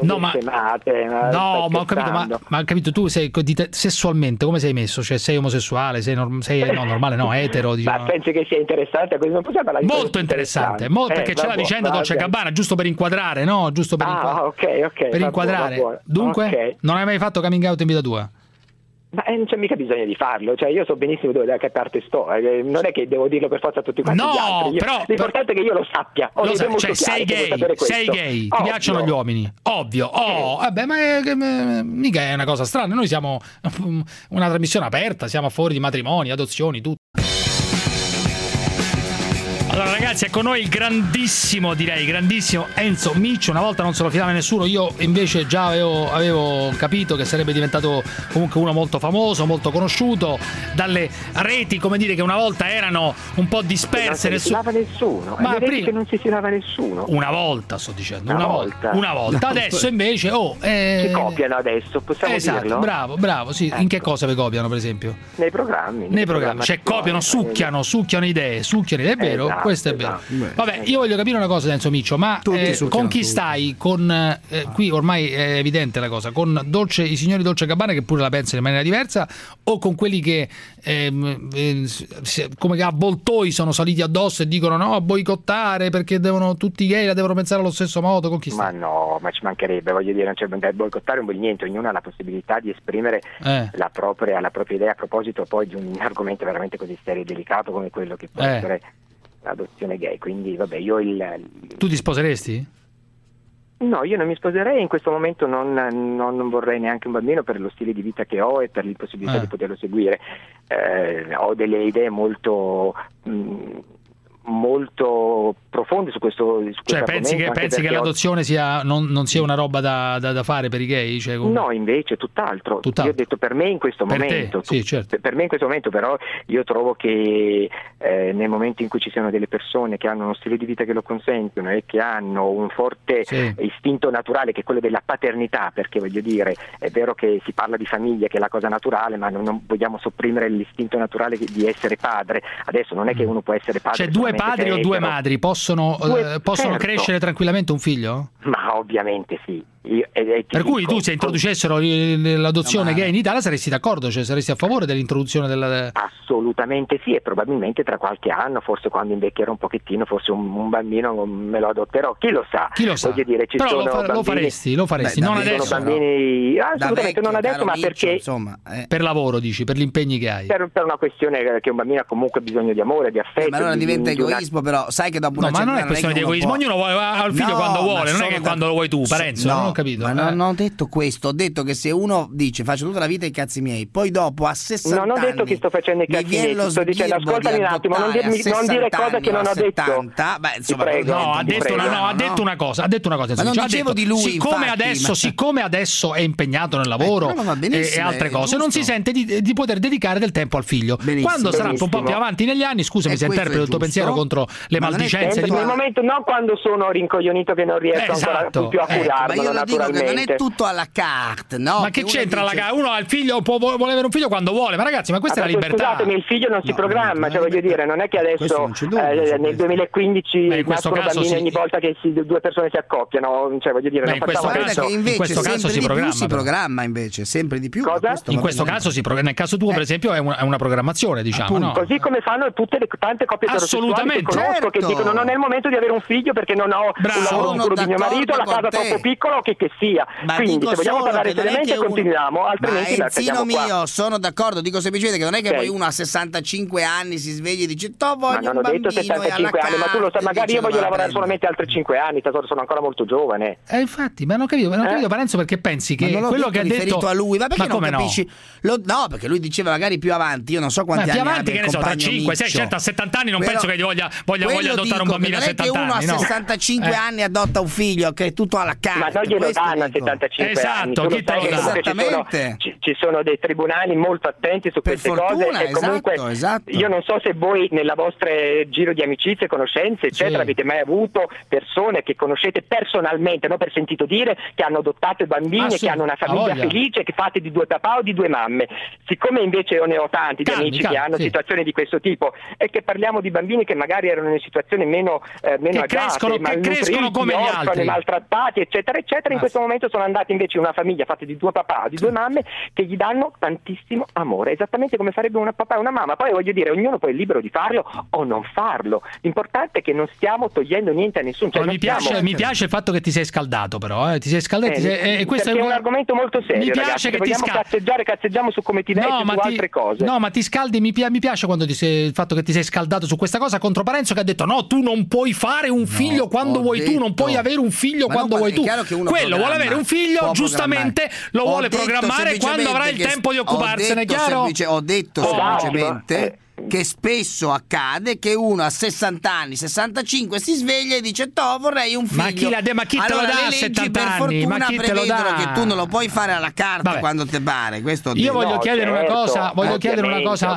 ma ho capito, tu sei sessualmente come sei messo? Cioè sei omosessuale, sei normale, no, etero, diciamo. Ma pensi che sia interessante? Non possiamo parlare di molto interessante, perché c'è la vicenda Dolce Gabbana, giusto per inquadrare, no? Giusto per ok. Per inquadrare. Buono. Dunque, non hai mai fatto coming out in vita tua? Ma non c'è mica bisogno di farlo, cioè io so benissimo da che parte sto, non è che devo dirlo per forza a tutti quanti gli altri. Però l'importante è che io lo sappia. Cioè sei gay, ti piacciono gli uomini, ovvio. Vabbè, ma mica è una cosa strana, noi siamo una trasmissione aperta, siamo a favore di matrimoni, adozioni, tutto. Allora ragazzi, è con noi il grandissimo Enzo Miccio. Una volta non se lo fidava nessuno, io invece già avevo capito che sarebbe diventato comunque uno molto famoso, molto conosciuto dalle reti, come dire, che una volta erano un po' disperse. Non si fidava nessuno, ma che non si fidava nessuno. Una volta sto dicendo, una volta. Adesso invece ci copiano adesso, possiamo dirlo? Bravo, sì. Ecco. In che cosa vi copiano, per esempio? Nei programmi. Cioè copiano, succhiano idee, è vero? Esatto. Questo è vero. Vabbè, io voglio capire una cosa, Enzo Miccio, ma con chi stai? Qui ormai è evidente la cosa, con i signori Dolce & Gabbana che pure la pensano in maniera diversa, o con quelli che come che avvoltoi sono saliti addosso e dicono no, a boicottare perché tutti i gay la devono pensare allo stesso modo? Con chi stai? Ma no, ma ci mancherebbe, voglio dire, non c'è boicottare un bel niente, ognuno ha la possibilità di esprimere la propria idea a proposito poi di un argomento veramente così serio e delicato come quello che può essere l'adozione gay. Quindi vabbè, tu ti sposeresti? No, io non mi sposerei, in questo momento non vorrei neanche un bambino per lo stile di vita che ho e per l'impossibilità di poterlo seguire. Ho delle idee molto profonde su questo cioè pensi che l'adozione non sia una roba da fare per i gay? Cioè, no, invece tutt'altro. Io ho detto per me in questo momento certo. Per me in questo momento, però io trovo che nel momento in cui ci siano delle persone che hanno uno stile di vita che lo consentono e che hanno un forte istinto naturale, che è quello della paternità, perché voglio dire, è vero che si parla di famiglia, che è la cosa naturale, ma non vogliamo sopprimere l'istinto naturale di essere padre. Adesso non è che uno può essere padre, cioè due padri o due madri possono certo. crescere tranquillamente un figlio? Ma ovviamente sì. Per cui tu, se introducessero l'adozione gay in Italia, saresti d'accordo? Cioè saresti a favore dell'introduzione della... Assolutamente sì, e probabilmente tra qualche anno, forse quando invecchierò un pochettino, forse un bambino me lo adotterò, chi lo sa? Voglio dire, però lo faresti? Non adesso? Bambini... Assolutamente non adesso, ma perché... Insomma, per lavoro, dici, per gli impegni che hai? Per una questione che un bambino ha comunque bisogno di amore, di affetto. Ma allora diventa egoismo, però sai che dopo una ma non è questione di egoismo, ognuno ha il figlio quando vuole, non è che quando lo vuoi tu, Parenzo, non ho capito. Ma non ho detto questo, ho detto che se uno dice faccio tutta la vita i cazzi miei, poi dopo a 60 anni non ho detto che sto facendo i cazzi miei, sto dicendo ascoltami un attimo, non dire cose che non ho detto. 70, beh, insomma, ha detto una cosa, ma non dicevo di lui, siccome adesso è impegnato nel lavoro e altre cose, non si sente di poter dedicare del tempo al figlio. Quando sarà un po' più avanti negli anni, scusami se interpreto il tuo pensiero contro le maldicenze nel momento, non quando sono rincoglionito che non riesco ancora più a curarlo, naturalmente. Non è tutto alla carte, no? Ma che c'entra la carte? Uno ha il figlio, vuole avere un figlio quando vuole, ma ragazzi, ma questa è la libertà. Scusatemi, il figlio non si programma, cioè voglio dire, non è che adesso nel 2015 nascono bambini ogni volta che due persone si accoppiano, cioè voglio dire, in questo caso si programma invece, sempre di più. In questo caso nel caso tuo per esempio è una programmazione, diciamo, no? Così come fanno tutte le tante coppie eterosessuali che conosco, che dicono non è il momento di avere un figlio perché non ho un lavoro sicuro di mio marito, la casa troppo piccola o che sia. Quindi se vogliamo parlare seriamente continuiamo, altrimenti la tagliamo qua. Mio, sono d'accordo, dico semplicemente che non è che poi uno a 65 anni si sveglia e dice voglio un bambino. Ma non ho detto 65 anni, ma tu lo sai, magari io voglio lavorare solamente altri 5 anni, sono ancora molto giovane. Infatti, ma non capito Parenzo, perché pensi che quello che ha detto a lui, ma perché non come capisci? No, perché lui diceva magari più avanti, io non so quanti anni ha. Più avanti, che ne so, tra 5, 6, certo, a 70 anni non penso che voglia adottare un bambino a 70 anni. Non è che uno a 65 anni adotta un figlio che è tutto alla carte. Ma non glielo danno a 75 anni. Chi te lo dà? Esattamente. Ci sono dei tribunali molto attenti su queste cose e comunque io non so se voi nella vostra giro di amicizie, conoscenze eccetera avete mai avuto persone che conoscete personalmente, non per sentito dire, che hanno adottato i bambini e che hanno una famiglia felice, che fate di due papà o di due mamme. Siccome invece io ne ho tanti di amici che hanno situazioni di questo tipo e che parliamo di bambini che magari erano in situazioni meno agiate, crescono come gli altri, maltrattati eccetera, altre in questo momento sono andate invece in una famiglia fatta di 2 papà, di 2 mamme, che gli danno tantissimo amore, esattamente come farebbe un papà e una mamma. Poi voglio dire, ognuno poi è libero di farlo o non farlo. L'importante è che non stiamo togliendo niente a nessuno. Cioè, mi piace il fatto che ti sei scaldato, però ti sei scaldato. Questo è un argomento molto serio. Mi piace, ragazzi, che vogliamo cazzeggiamo su come ti vesti e su altre cose. No, ma ti scaldi, mi piace quando il fatto che ti sei scaldato su questa cosa contro Parenzo, che ha detto no, tu non puoi fare un figlio quando vuoi tu, non puoi avere un figlio quando vuoi tu. Quello vuole avere un figlio, giustamente lo vuole programmare quando avrà il tempo di occuparsene, chiaro? Ho detto semplicemente che spesso accade che uno a 60 anni, 65 si sveglia e dice vorrei un figlio. Ma chi te lo dà a 70 anni? Ma chi te lo dà? Che tu non lo puoi fare alla carta quando te pare. Questo io voglio chiedere una cosa, voglio chiedere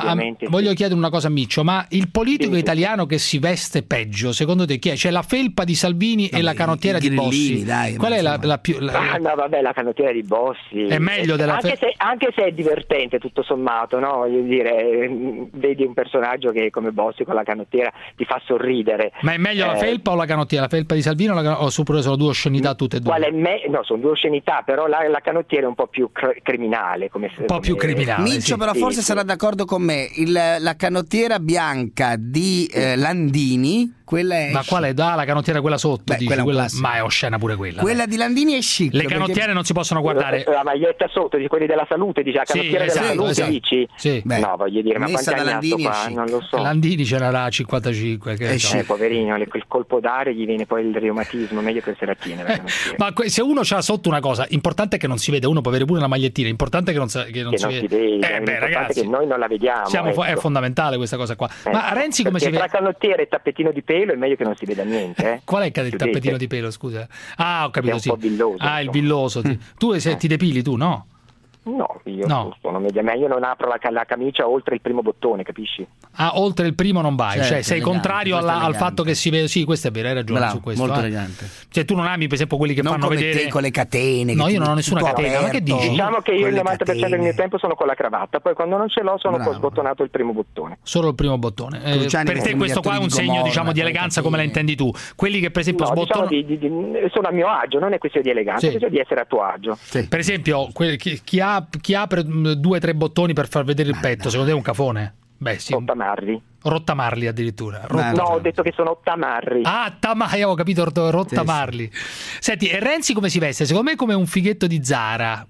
una cosa a Miccio, ma il politico italiano che si veste peggio, secondo te chi è? C'è la felpa di Salvini e la canottiera di Bossi. Qual è la più no, vabbè, la canottiera di Bossi è meglio della anche se è divertente tutto sommato, no? Voglio dire, vedi un personaggio che come Bossi con la canottiera ti fa sorridere. Ma è meglio la felpa o la canottiera? La felpa di Salvini o sono 2 oscenità tutte e 2? No, sono 2 oscenità, però la canottiera è un po' più criminale. Più criminale. Miccio però forse sarà d'accordo con me. La canottiera bianca di Landini, quella è ma qual è? La canottiera quella sotto, ma è oscena pure quella. Quella di Landini è chic. Le canottiere non si possono guardare. La maglietta sotto di quelli della salute, dice la canottiera della salute, dici? Sì. No, voglio dire, ma quanti anni ha sto qua? Non lo so. Landini c'era 55. Poverino, il colpo d'aria gli viene poi il reumatismo, meglio che se la tiene. Ma se uno c'ha sotto una cosa, importante è che non si vede, uno può avere pure una magliettina, importante è che non si vede. Ragazzi, che noi non la vediamo. È fondamentale questa cosa qua. Ma Renzi come si vede? Tra canottiera e tappetino di pelo è meglio che non si veda niente. Qual è il tappetino di pelo, scusa? Ah, ho capito, è un po' villoso. Il villoso. Tu ti depili tu, no? No, io sono media, io non apro la camicia oltre il primo bottone, capisci? Oltre il primo non vai, cioè sei contrario al fatto che si vede. Sì, questo è vero, hai ragione. Bravo, su questo. Molto elegante. Cioè tu non ami per esempio quelli che non fanno vedere con le catene. No, io non ho nessuna catena, aperto. Ma che dici? Diciamo che io il 90% del mio tempo sono con la cravatta, poi quando non ce l'ho sono un po' sbottonato il primo bottone. Solo il primo bottone. Per te questo qua è un segno, diciamo, di eleganza come la intendi tu. Quelli che per esempio sbottonano sono a mio agio, non è questione di eleganza, è questione di essere a tuo agio. Per esempio chi apre 2-3 bottoni per far vedere il petto, secondo te è un cafone? Beh, sì. Rottamarli addirittura. No, ho detto che sono tamarri. Avevo capito, rottamarli. Senti, e Renzi come si veste? Secondo me come un fighetto di Zara.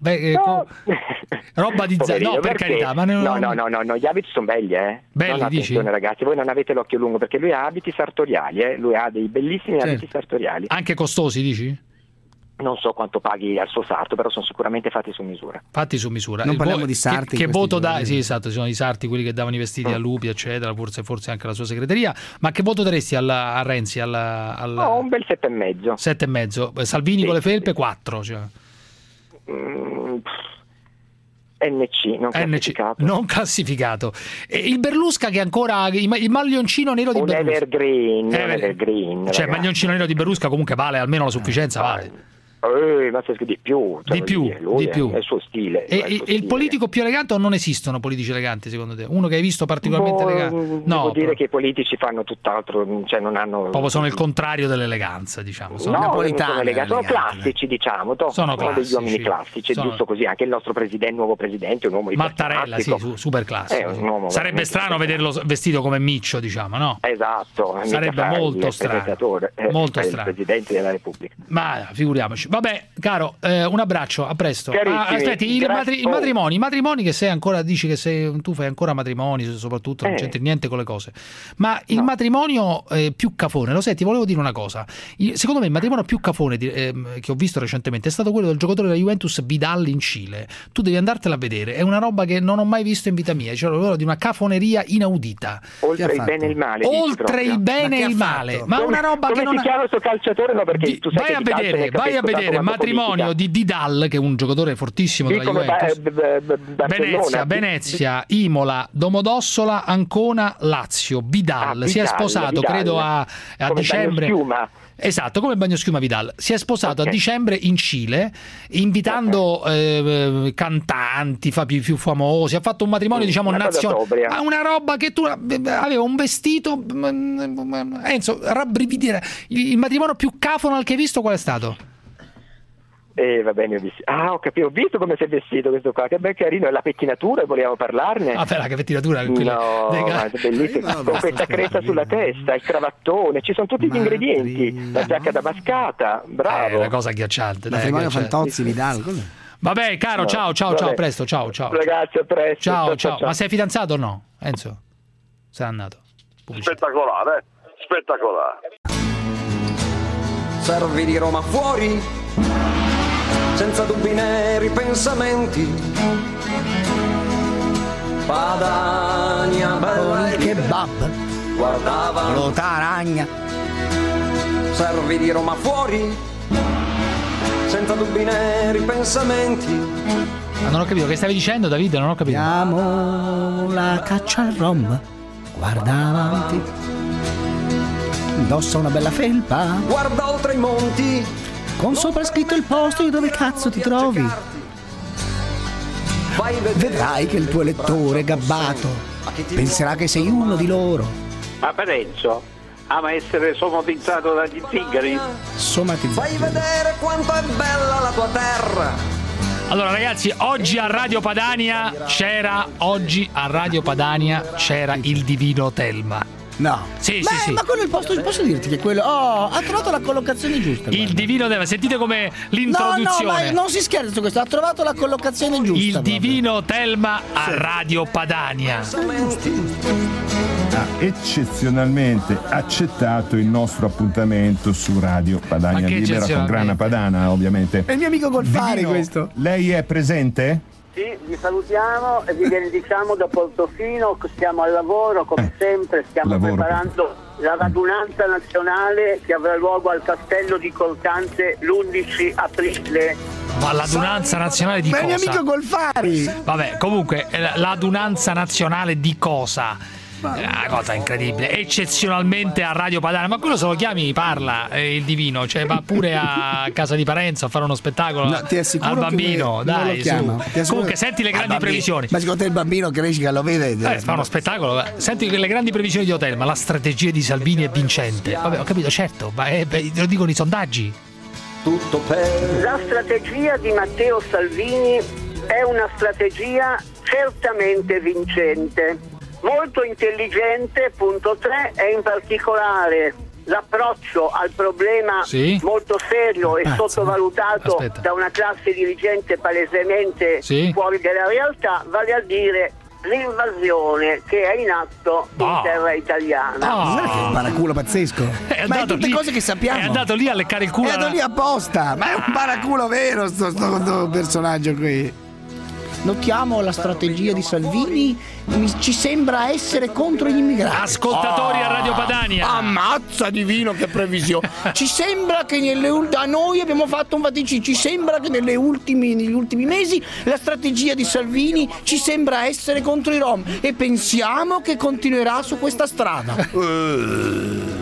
Roba di Zara. No, per carità. Ma no, gli abiti sono belli, Belli, dici? Ragazzi, voi non avete l'occhio lungo perché lui ha abiti sartoriali, Lui ha dei bellissimi abiti sartoriali. Anche costosi, dici? Non so quanto paghi al suo sarto, però sono sicuramente fatti su misura. Fatti su misura. Non parliamo di sarti. Che voto dai? Sì, esatto, sono i sarti, quelli che davano i vestiti a Lupi, eccetera, forse anche la sua segreteria. Ma che voto daresti a Renzi? Un bel 7,5. 7,5. Salvini con le felpe 4. Cioè. NC, non classificato. E il Berlusca che ancora il maglioncino nero di Berlusca. Un evergreen. Cioè il maglioncino nero di Berlusca comunque vale almeno la sufficienza, vale. Ma di più, di più. È il suo stile. E il politico più elegante o non esistono politici eleganti secondo te? Uno che hai visto particolarmente elegante? No, devo dire che i politici fanno tutt'altro, cioè non hanno. Proprio sono il contrario dell'eleganza, diciamo. Sono napolitani, sono classici, diciamo. Sono degli uomini classici, è giusto così. Anche il nostro nuovo presidente è un uomo Mattarella, sì, super classico. Sarebbe strano vederlo vestito come Miccio, diciamo, no? Esatto. Sarebbe molto strano. Molto strano. Il presidente della Repubblica. Ma figuriamoci. Vabbè, caro, un abbraccio, a presto. Aspetti, i matrimoni che sei ancora, dici che tu fai ancora matrimoni, soprattutto non c'entri niente con le cose. Ma il matrimonio più cafone, lo sai, ti volevo dire una cosa. Secondo me il matrimonio più cafone che ho visto recentemente è stato quello del giocatore della Juventus Vidal in Cile. Tu devi andartela a vedere, è una roba che non ho mai visto in vita mia, cioè di una cafoneria inaudita. Oltre il bene e il male. Oltre il bene e il male. Ma una roba che non si chiama questo calciatore? No, perché tu sai vai a vedere matrimonio di Vidal, che è un giocatore fortissimo della Juventus. Venezia, Imola, Domodossola, Ancona, Lazio. Vidal si è sposato, credo a dicembre. Esatto, come Bagnoschiuma Vidal. Si è sposato a dicembre in Cile, invitando cantanti più famosi. Ha fatto un matrimonio, diciamo, nazionale. Una roba che tu aveva un vestito. Enzo, rabbrividire. Il matrimonio più cafonal che hai visto qual è stato? Va bene, ho capito, ho visto come sei vestito questo qua, che bel carino, è la pettinatura, vogliamo parlarne? Ah, la pettinatura, no, è bellissimo, con questa cresta sulla testa, il cravattone, ci sono tutti gli ingredienti, la giacca damascata, bravo. È una cosa agghiacciante. Matrimonio Fantozzi, Vidal. Vabbè, caro, ciao, a presto, ciao. Ragazzi, a presto. Ciao. Ma sei fidanzato o no, Enzo? Sei andato? Spettacolare. Servi di Roma fuori, senza dubbi né ripensamenti. Padania bella, il kebab, guardava Taragna. Servi di Roma fuori, senza dubbi né ripensamenti. Ma non ho capito che stavi dicendo, Davide, non ho capito. Andiamo la caccia al rom, guarda avanti, indossa una bella felpa, guarda oltre i monti, con sopra scritto il posto di dove cazzo ti trovi. Vedrai che il tuo lettore gabbato penserà che sei uno di loro. Ma Parenzo ama essere somatizzato dagli zingari? Fai vedere quanto è bella la tua terra. Allora ragazzi, oggi a Radio Padania c'era il divino Telma. No. Sì. Ma quello è il posto, posso dirti che quello ha trovato la collocazione giusta. Il divino Telma, sentite come l'introduzione. No, ma non si scherza su questo, ha trovato la collocazione giusta. Il divino Telma a Radio Padania. Ha eccezionalmente accettato il nostro appuntamento su Radio Padania Libera con Grana Padana, ovviamente. È il mio amico Golfari questo. Lei è presente? Sì, vi salutiamo e vi benediciamo da Portofino, stiamo al lavoro come sempre, stiamo preparando la radunanza nazionale che avrà luogo al Castello di Cortanze l'11 aprile. Ma l'adunanza nazionale di cosa? Ma è il mio amico Golfari! Vabbè, comunque, l'adunanza nazionale di cosa? Una cosa incredibile, eccezionalmente a Radio Padana, ma quello se lo chiami parla il divino, cioè va pure a casa di Parenzo a fare uno spettacolo al bambino, dai, su. Comunque senti le grandi previsioni. Ma secondo te il bambino cresce che lo vede? Fa uno spettacolo, senti le grandi previsioni di Hotel, ma la strategia di Salvini è vincente. Vabbè, ho capito, certo, ma lo dicono i sondaggi. Tutto per la strategia di Matteo Salvini è una strategia certamente vincente. Molto intelligente, punto 3, e in particolare l'approccio al problema molto serio e sottovalutato da una classe dirigente palesemente fuori dalla realtà, vale a dire l'invasione che è in atto in terra italiana. Guarda che è un paraculo pazzesco. Ma è tutte cose che sappiamo. È andato lì a leccare il culo. È andato lì apposta. Ma è un paraculo vero sto personaggio qui. Notiamo la strategia di Salvini, ci sembra essere contro gli immigrati. Ascoltatori a Radio Padania. Ammazza divino, che previsione. Ci sembra che da noi abbiamo fatto un vaticino. Ci sembra che negli ultimi mesi la strategia di Salvini ci sembra essere contro i Rom e pensiamo che continuerà su questa strada.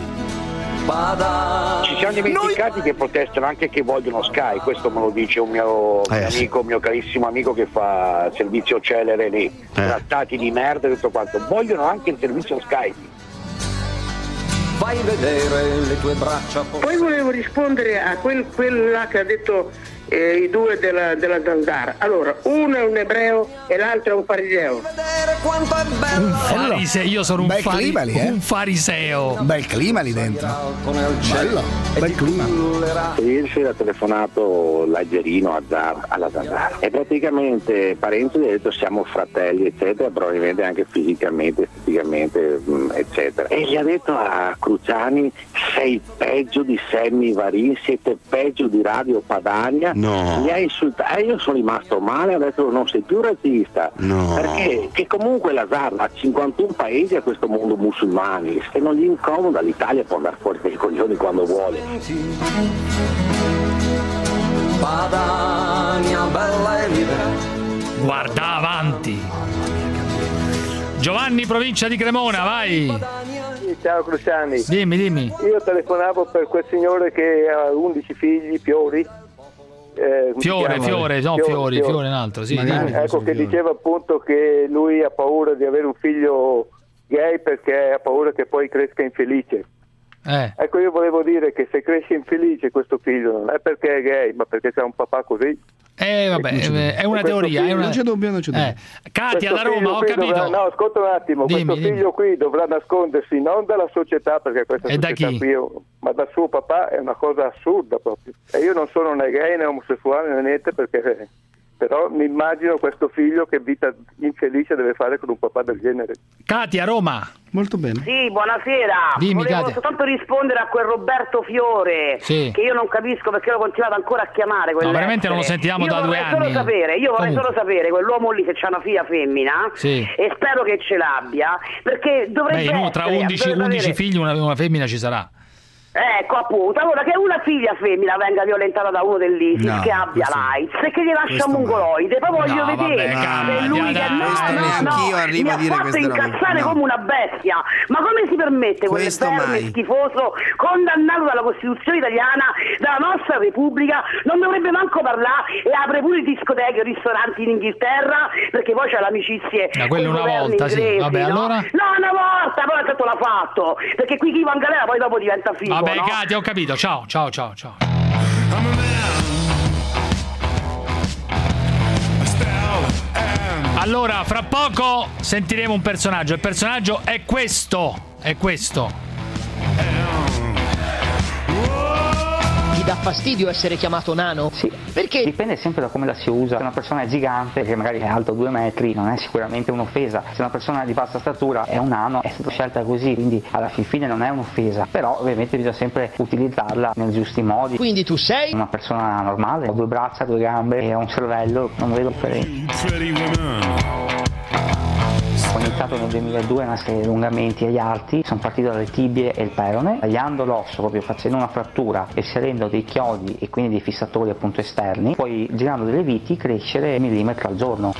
Ci siamo dimenticati che protestano anche che vogliono Sky, questo me lo dice un mio amico, mio carissimo amico che fa servizio celere lì, trattati di merda e tutto quanto, vogliono anche il servizio Sky. Fai vedere le tue braccia. Poi volevo rispondere a quella che ha detto i due della Zanzara. Allora, uno è un ebreo e l'altro è un fariseo. Un fariseo, io sono un fariseo. Un bel clima lì dentro. Bello, bel clima. Ieri sera ha telefonato l'Algerino alla Zanzara e praticamente Parenzo gli ha detto siamo fratelli eccetera, probabilmente anche fisicamente, esteticamente eccetera, e gli ha detto a Cruciani sei peggio di Sammy Varin, siete peggio di Radio Padania. No. Mi ha insultato, io sono rimasto male, adesso non sei più razzista. No. Perché che comunque la ZAR ha 51 paesi a questo mondo musulmani, se non gli incomoda l'Italia può andare fuori per i coglioni quando vuole. Padania bella e libera. Guarda avanti. Giovanni, provincia di Cremona, vai. Ciao Cruciani. Dimmi. Io telefonavo per quel signore che ha 11 figli, Fiori. Fiore un altro, sì. Ecco che diceva appunto che lui ha paura di avere un figlio gay perché ha paura che poi cresca infelice. Ecco, io volevo dire che se cresce infelice questo figlio non è perché è gay, ma perché c'è un papà così. Vabbè, è una teoria. Non c'è dubbio. Katia da Roma, ho capito. Ascolta un attimo, questo figlio qui dovrà nascondersi non dalla società, perché questa società qui, ma dal suo papà, è una cosa assurda proprio. E io non sono né gay né omosessuale né niente, perché però mi immagino questo figlio che vita infelice deve fare con un papà del genere. Katia, Roma. Molto bene. Sì, buonasera. Dimmi, volevo Katia. soltanto rispondere a quel Roberto Fiore, che io non capisco perché lo continuate ancora a chiamare. No, veramente non lo sentiamo da 2 anni. Io vorrei solo sapere quell'uomo lì se c'ha una figlia femmina, e spero che ce l'abbia, perché dovrebbe tra 11 figli una femmina ci sarà. Ecco, appunto, allora che una figlia femmina venga violentata da uno dell'ISIS, che abbia l'AIDS e che gli lascia un mongoloide, poi voglio vedere se lui che mi ha fatto incazzare come una bestia. Ma come si permette quel verme schifoso, condannato dalla Costituzione italiana, dalla nostra Repubblica, non dovrebbe manco parlare e apre pure discoteche o ristoranti in Inghilterra, perché poi c'ha l'amicizia con una volta, inglesi, vabbè, allora? No, una volta, poi tanto l'ha fatto, perché qui chi va in galera poi dopo diventa figo. Vabbè, Katia, ho capito. Ciao. Allora, fra poco sentiremo un personaggio. Il personaggio è questo. Ti dà fastidio essere chiamato nano? Sì. Perché? Dipende sempre da come la si usa. Se una persona è gigante, che magari è alta 2 metri, non è sicuramente un'offesa. Se una persona di bassa statura è un nano, è stata scelta così, quindi alla fine non è un'offesa. Però ovviamente bisogna sempre utilizzarla nei giusti modi. Quindi tu sei una persona normale, ho 2 braccia, 2 gambe e ho un cervello, non vedo differenza. Ho iniziato nel 2002 a nascere allungamenti agli arti, sono partito dalle tibie e il perone, tagliando l'osso, proprio facendo una frattura e inserendo dei chiodi e quindi dei fissatori appunto esterni, poi girando delle viti crescere millimetri al giorno.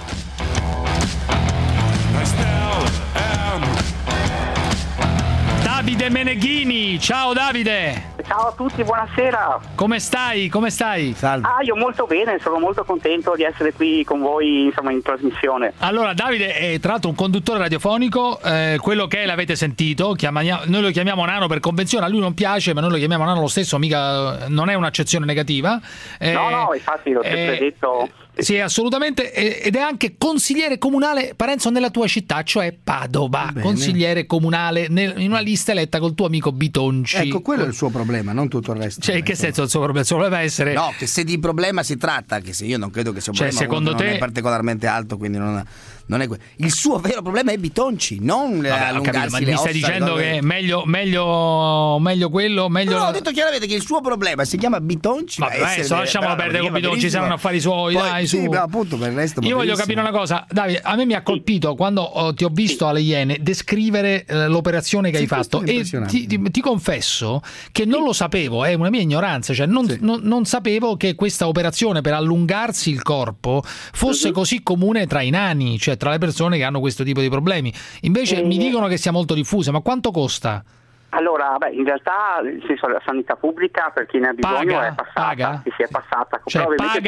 Davide Meneghini, ciao Davide! Ciao a tutti, buonasera! Come stai? Salve. Io molto bene, sono molto contento di essere qui con voi, insomma, in trasmissione. Allora, Davide è tra l'altro un conduttore radiofonico, quello che è l'avete sentito, noi lo chiamiamo nano per convenzione, a lui non piace, ma noi lo chiamiamo nano lo stesso, mica non è un'accezione negativa. No, infatti l'ho sempre detto. Sì, assolutamente, ed è anche consigliere comunale, Parenzo, nella tua città, cioè Padova. Consigliere comunale in una lista eletta col tuo amico Bitonci. Ecco, quello è il suo problema, non tutto il resto. Cioè, in che senso il suo problema? Il suo problema è essere... No, che se di problema si tratta, che se io non credo che sia un problema, secondo te... non è particolarmente alto, quindi non è il suo vero problema è Bitonci, non allungarsi le ossa. Mi stai dicendo che è meglio quello, meglio... No, ho detto chiaramente che il suo problema si chiama Bitonci. Vabbè, lasciamolo perdere con Bitonci, saranno affari suoi, dai, su. Sì, appunto, per il resto io voglio capire una cosa, Davide, a me mi ha colpito quando ti ho visto alle Iene descrivere l'operazione che hai fatto, e ti confesso che non lo sapevo, è una mia ignoranza, cioè non sapevo che questa operazione per allungarsi il corpo fosse così comune tra i nani, cioè tra le persone che hanno questo tipo di problemi. Invece mi dicono che sia molto diffusa, ma quanto costa? Allora, in realtà la sanità pubblica per chi ne ha bisogno è passata. Sì, è passata. Cioè,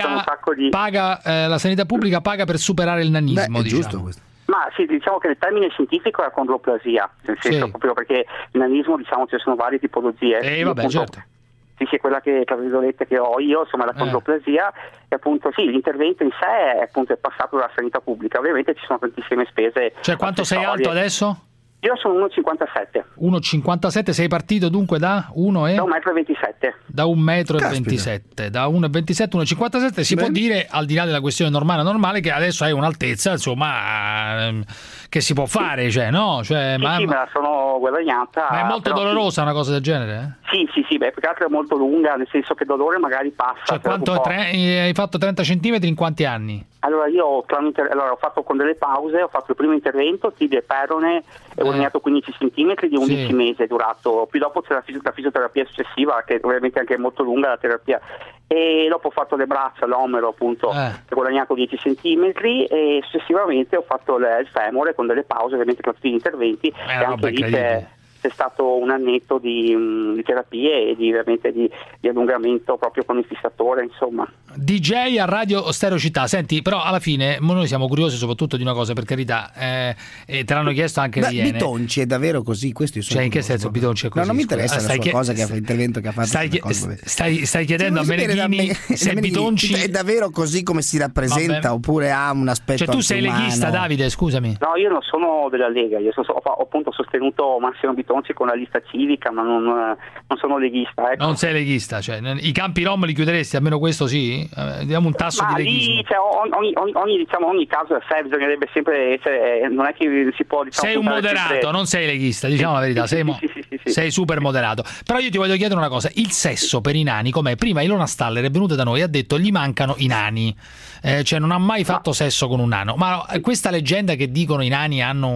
la sanità pubblica paga per superare il nanismo, è diciamo. Giusto questo. Ma sì, diciamo che il termine scientifico è acondroplasia, nel senso proprio perché il nanismo, diciamo, ci sono varie tipologie. Certo. Sì, quella che tra virgolette che ho io, insomma, la condroplasia, e appunto l'intervento in sé è passato dalla sanità pubblica. Ovviamente ci sono tantissime spese. Cioè, quanto sei alto adesso? Io sono 1,57. 1,57, sei partito dunque da 1 e? Da 1,27 m. Da 1,27 m. Da 1,27 m, 1,57 si può dire, al di là della questione normale, che adesso hai un'altezza, insomma, che si può fare, cioè, no? Cioè, sì, me la sono guadagnata. Ma è molto dolorosa una cosa del genere? Sì, perché l'altra è molto lunga, nel senso che il dolore magari passa. Cioè, quanto hai fatto 30 centimetri in quanti anni? Allora, io ho fatto con delle pause, ho fatto il primo intervento, tibia e perone, e ho guadagnato 15 centimetri di 11 mesi è durato. Più dopo c'è la fisioterapia successiva, che ovviamente anche è molto lunga la terapia. E dopo ho fatto le braccia, l'omero, appunto, ho guadagnato 10 centimetri, e successivamente ho fatto il femore con delle pause, ovviamente con tutti gli interventi. E anche lì c'è stato un annetto di terapie e veramente di allungamento proprio con il fissatore, insomma. DJ a Radio Stereo Città. Senti, però alla fine noi siamo curiosi soprattutto di una cosa, per carità, e te l'hanno chiesto anche le Iene. Bitonci è davvero così? Questo io sono in che senso Bitonci è così? No, non mi interessa la sua cosa che l'intervento che ha fatto. Stai chiedendo a Meneghini se Bitonci è davvero così come si rappresenta oppure ha un aspetto, cioè tu sei leghista, Davide, scusami. No, io non sono della Lega, io ho appunto sostenuto Massimo Bitonci con la lista civica, ma non sono leghista, ecco. Non sei leghista, cioè i campi rom li chiuderesti, almeno questo sì? Diamo un tasso di leghismo. Lì, cioè, ogni caso a sé bisognerebbe sempre essere, non è che si può, sei un moderato, sempre... non sei leghista, diciamo la verità, sei super moderato. Però io ti voglio chiedere una cosa, il sesso per i nani com'è? Prima Ilona Staller è venuta da noi e ha detto gli mancano i nani, cioè non ha mai fatto sesso con un nano, ma questa leggenda che dicono i nani hanno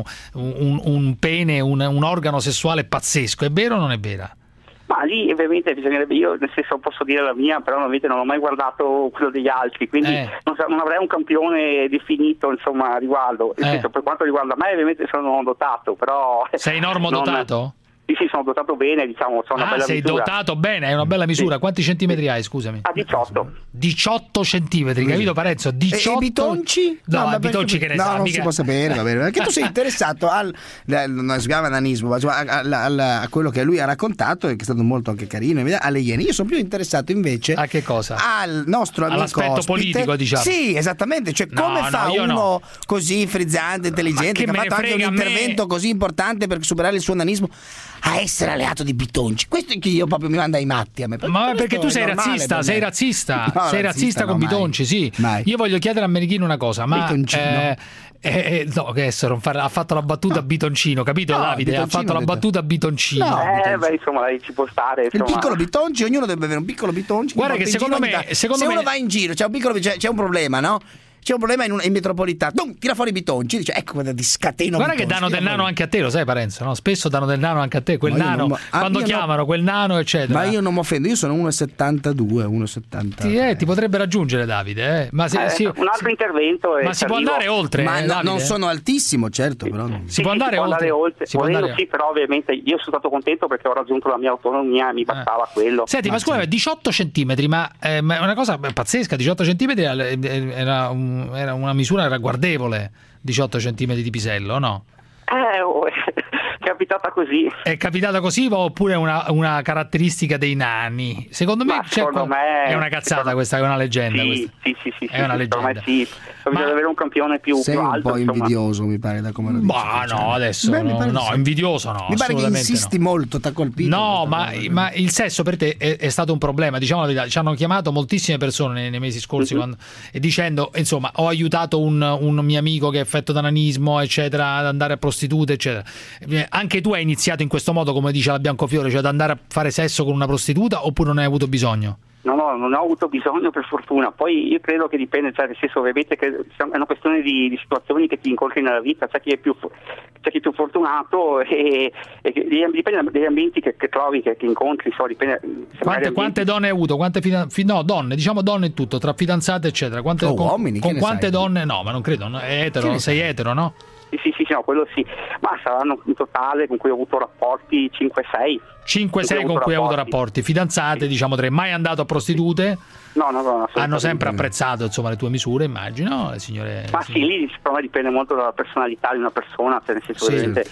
un pene, un organo sessuale pazzesco, è vero o non è vera? Ma lì ovviamente bisognerebbe, io nel senso posso dire la mia, però ovviamente non ho mai guardato quello degli altri, quindi non avrei un campione definito, insomma, a riguardo. Nel senso, per quanto riguarda me ovviamente sono dotato, però... Sei normodotato? Sì, sono dotato bene, diciamo, c'ho una bella sei misura. Dotato bene, è una bella misura. Sì. Quanti centimetri hai, scusami? A 18. 18 centimetri, capito Parenzo? 18... E Bitonci? No, Bitonci che ne sa? No, non si può sapere, va bene. Perché tu sei interessato non si chiama nanismo, ma a quello che lui ha raccontato, e che è stato molto anche carino, alle Iene. Io sono più interessato invece... A che cosa? Al nostro amico all'aspetto politico, diciamo. Sì, esattamente. Cioè, come fa uno così frizzante, intelligente, che ha fatto anche un intervento così importante per superare il suo nanismo, a essere alleato di Bitonci? Questo è che io proprio mi manda ai matti a me. Ma perché tu sei razzista, sei razzista, no, sei razzista con Bitonci, sì. Mai. Io voglio chiedere a Meneghini una cosa, ma no, che adesso ha fatto la battuta Bitoncino, capito, no, Davide? Ha fatto la battuta Bitoncino. No, beh, insomma, ci può stare. Insomma. Il piccolo Bitonci, ognuno dovrebbe avere un piccolo Bitonci. Guarda che secondo me se uno va in giro, c'è un problema, no? C'è un problema in metropolitana, tira fuori Bitonci, dice ecco ti scateno. Guarda Bitonci, che danno del nano anche a te, lo sai Parenzo, no? Spesso danno del nano anche a te, quel nano, quando chiamano quel nano eccetera. Ma io non mi offendo, io sono 1,72, 1,70. Ti potrebbe raggiungere Davide, ma un altro intervento. Ma si può andare oltre, ma non sono altissimo, certo, però si può andare oltre. Sì, però ovviamente io sono stato contento perché ho raggiunto la mia autonomia, mi bastava quello. Senti, ma scusa, 18 centimetri, ma è una cosa pazzesca, 18 centimetri era una misura ragguardevole, 18 centimetri di pisello, no? È capitata così. È capitata così oppure è una caratteristica dei nani? Secondo me è una cazzata questa, è una leggenda. Sì, è una leggenda. Me sì. Bisogna avere un campione più alto. Sei un po' invidioso, mi pare, da come lo dici. Ma no, adesso no, invidioso no. Mi pare che insisti molto, t'ha colpito. No, ma il sesso per te è stato un problema, diciamo la verità. Ci hanno chiamato moltissime persone nei mesi scorsi e dicendo, insomma, ho aiutato un mio amico che è affetto da nanismo, eccetera, ad andare a prostitute, eccetera. Anche tu hai iniziato in questo modo, come dice la Biancofiore, cioè ad andare a fare sesso con una prostituta, oppure non hai avuto bisogno? No, non ho avuto bisogno, per fortuna. Poi io credo che dipende, cioè nel senso ovviamente che è una questione di situazioni che ti incontri nella vita, c'è chi è più fortunato e dipende dagli ambienti che trovi, che incontri, dipende. Quante donne hai avuto? Donne, diciamo donne in tutto, tra fidanzate eccetera. Uomini, con quante donne? No, ma non credo, no? È etero, sei etero, no? Sì, no, quello sì, ma saranno in totale con cui ho avuto rapporti 5-6. 5-6 con cui hai avuto rapporti, fidanzate, diciamo 3. Mai andato a prostitute? No. Hanno sempre apprezzato, insomma, le tue misure, immagino, le signore. Ma sì, lì secondo me dipende molto dalla personalità di una persona, nel senso ovviamente.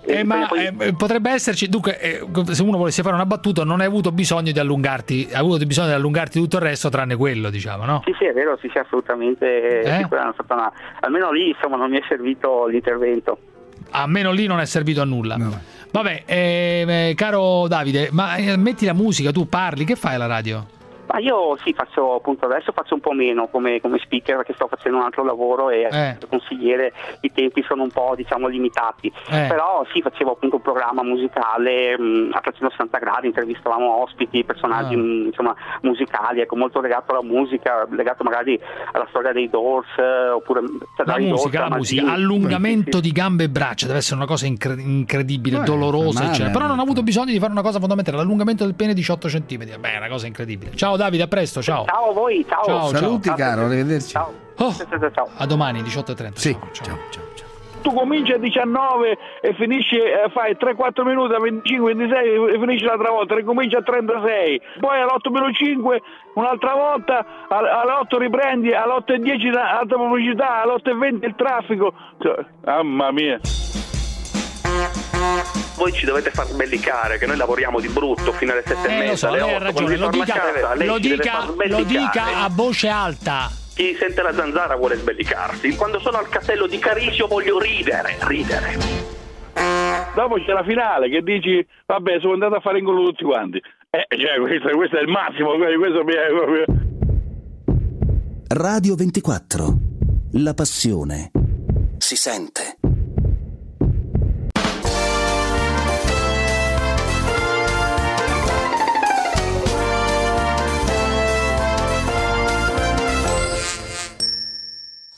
Potrebbe esserci, dunque, se uno volesse fare una battuta, non hai avuto bisogno di allungarti, hai avuto bisogno di allungarti tutto il resto tranne quello, diciamo, no? Sì, è vero, sì, assolutamente. Almeno lì, insomma, non mi è servito l'intervento. Almeno lì non è servito a nulla. No. Vabbè, caro Davide, ma metti la musica, tu parli, che fai alla radio? Ma io sì, adesso faccio un po' meno come speaker perché sto facendo un altro lavoro e consigliere i tempi sono un po' diciamo limitati, però sì, facevo appunto un programma musicale a 360 gradi, intervistavamo ospiti, personaggi insomma musicali, ecco, molto legato alla musica, legato magari alla storia dei Doors oppure la musica, allungamento di gambe e braccia deve essere una cosa incredibile, dolorosa eccetera. Però non ho avuto bisogno di fare una cosa fondamentale, l'allungamento del pene 18 cm, è una cosa incredibile. Ciao Davide, a presto, ciao. Ciao a voi, ciao. Saluti caro, arrivederci. Ciao. A domani 18:30. Sì, ciao. tu cominci a 19 e finisci, fai 3-4 minuti a 25, 26 e finisci l'altra volta, ricominci a 36, poi all'8-5 un'altra volta, alle 8 riprendi, alle 8:10 altra pubblicità, alle 8:20 il traffico, mamma mia. Voi ci dovete far sbellicare che noi lavoriamo di brutto fino alle 7:30, alle 8. Ragione, lo dica a voce alta. Chi sente la zanzara vuole sbellicarsi. Quando sono al castello di Carisio voglio ridere. Dopo c'è la finale che dici vabbè, sono andato a fare in culo tutti quanti. Questo è il massimo, questo mi è proprio. Radio 24. La passione si sente.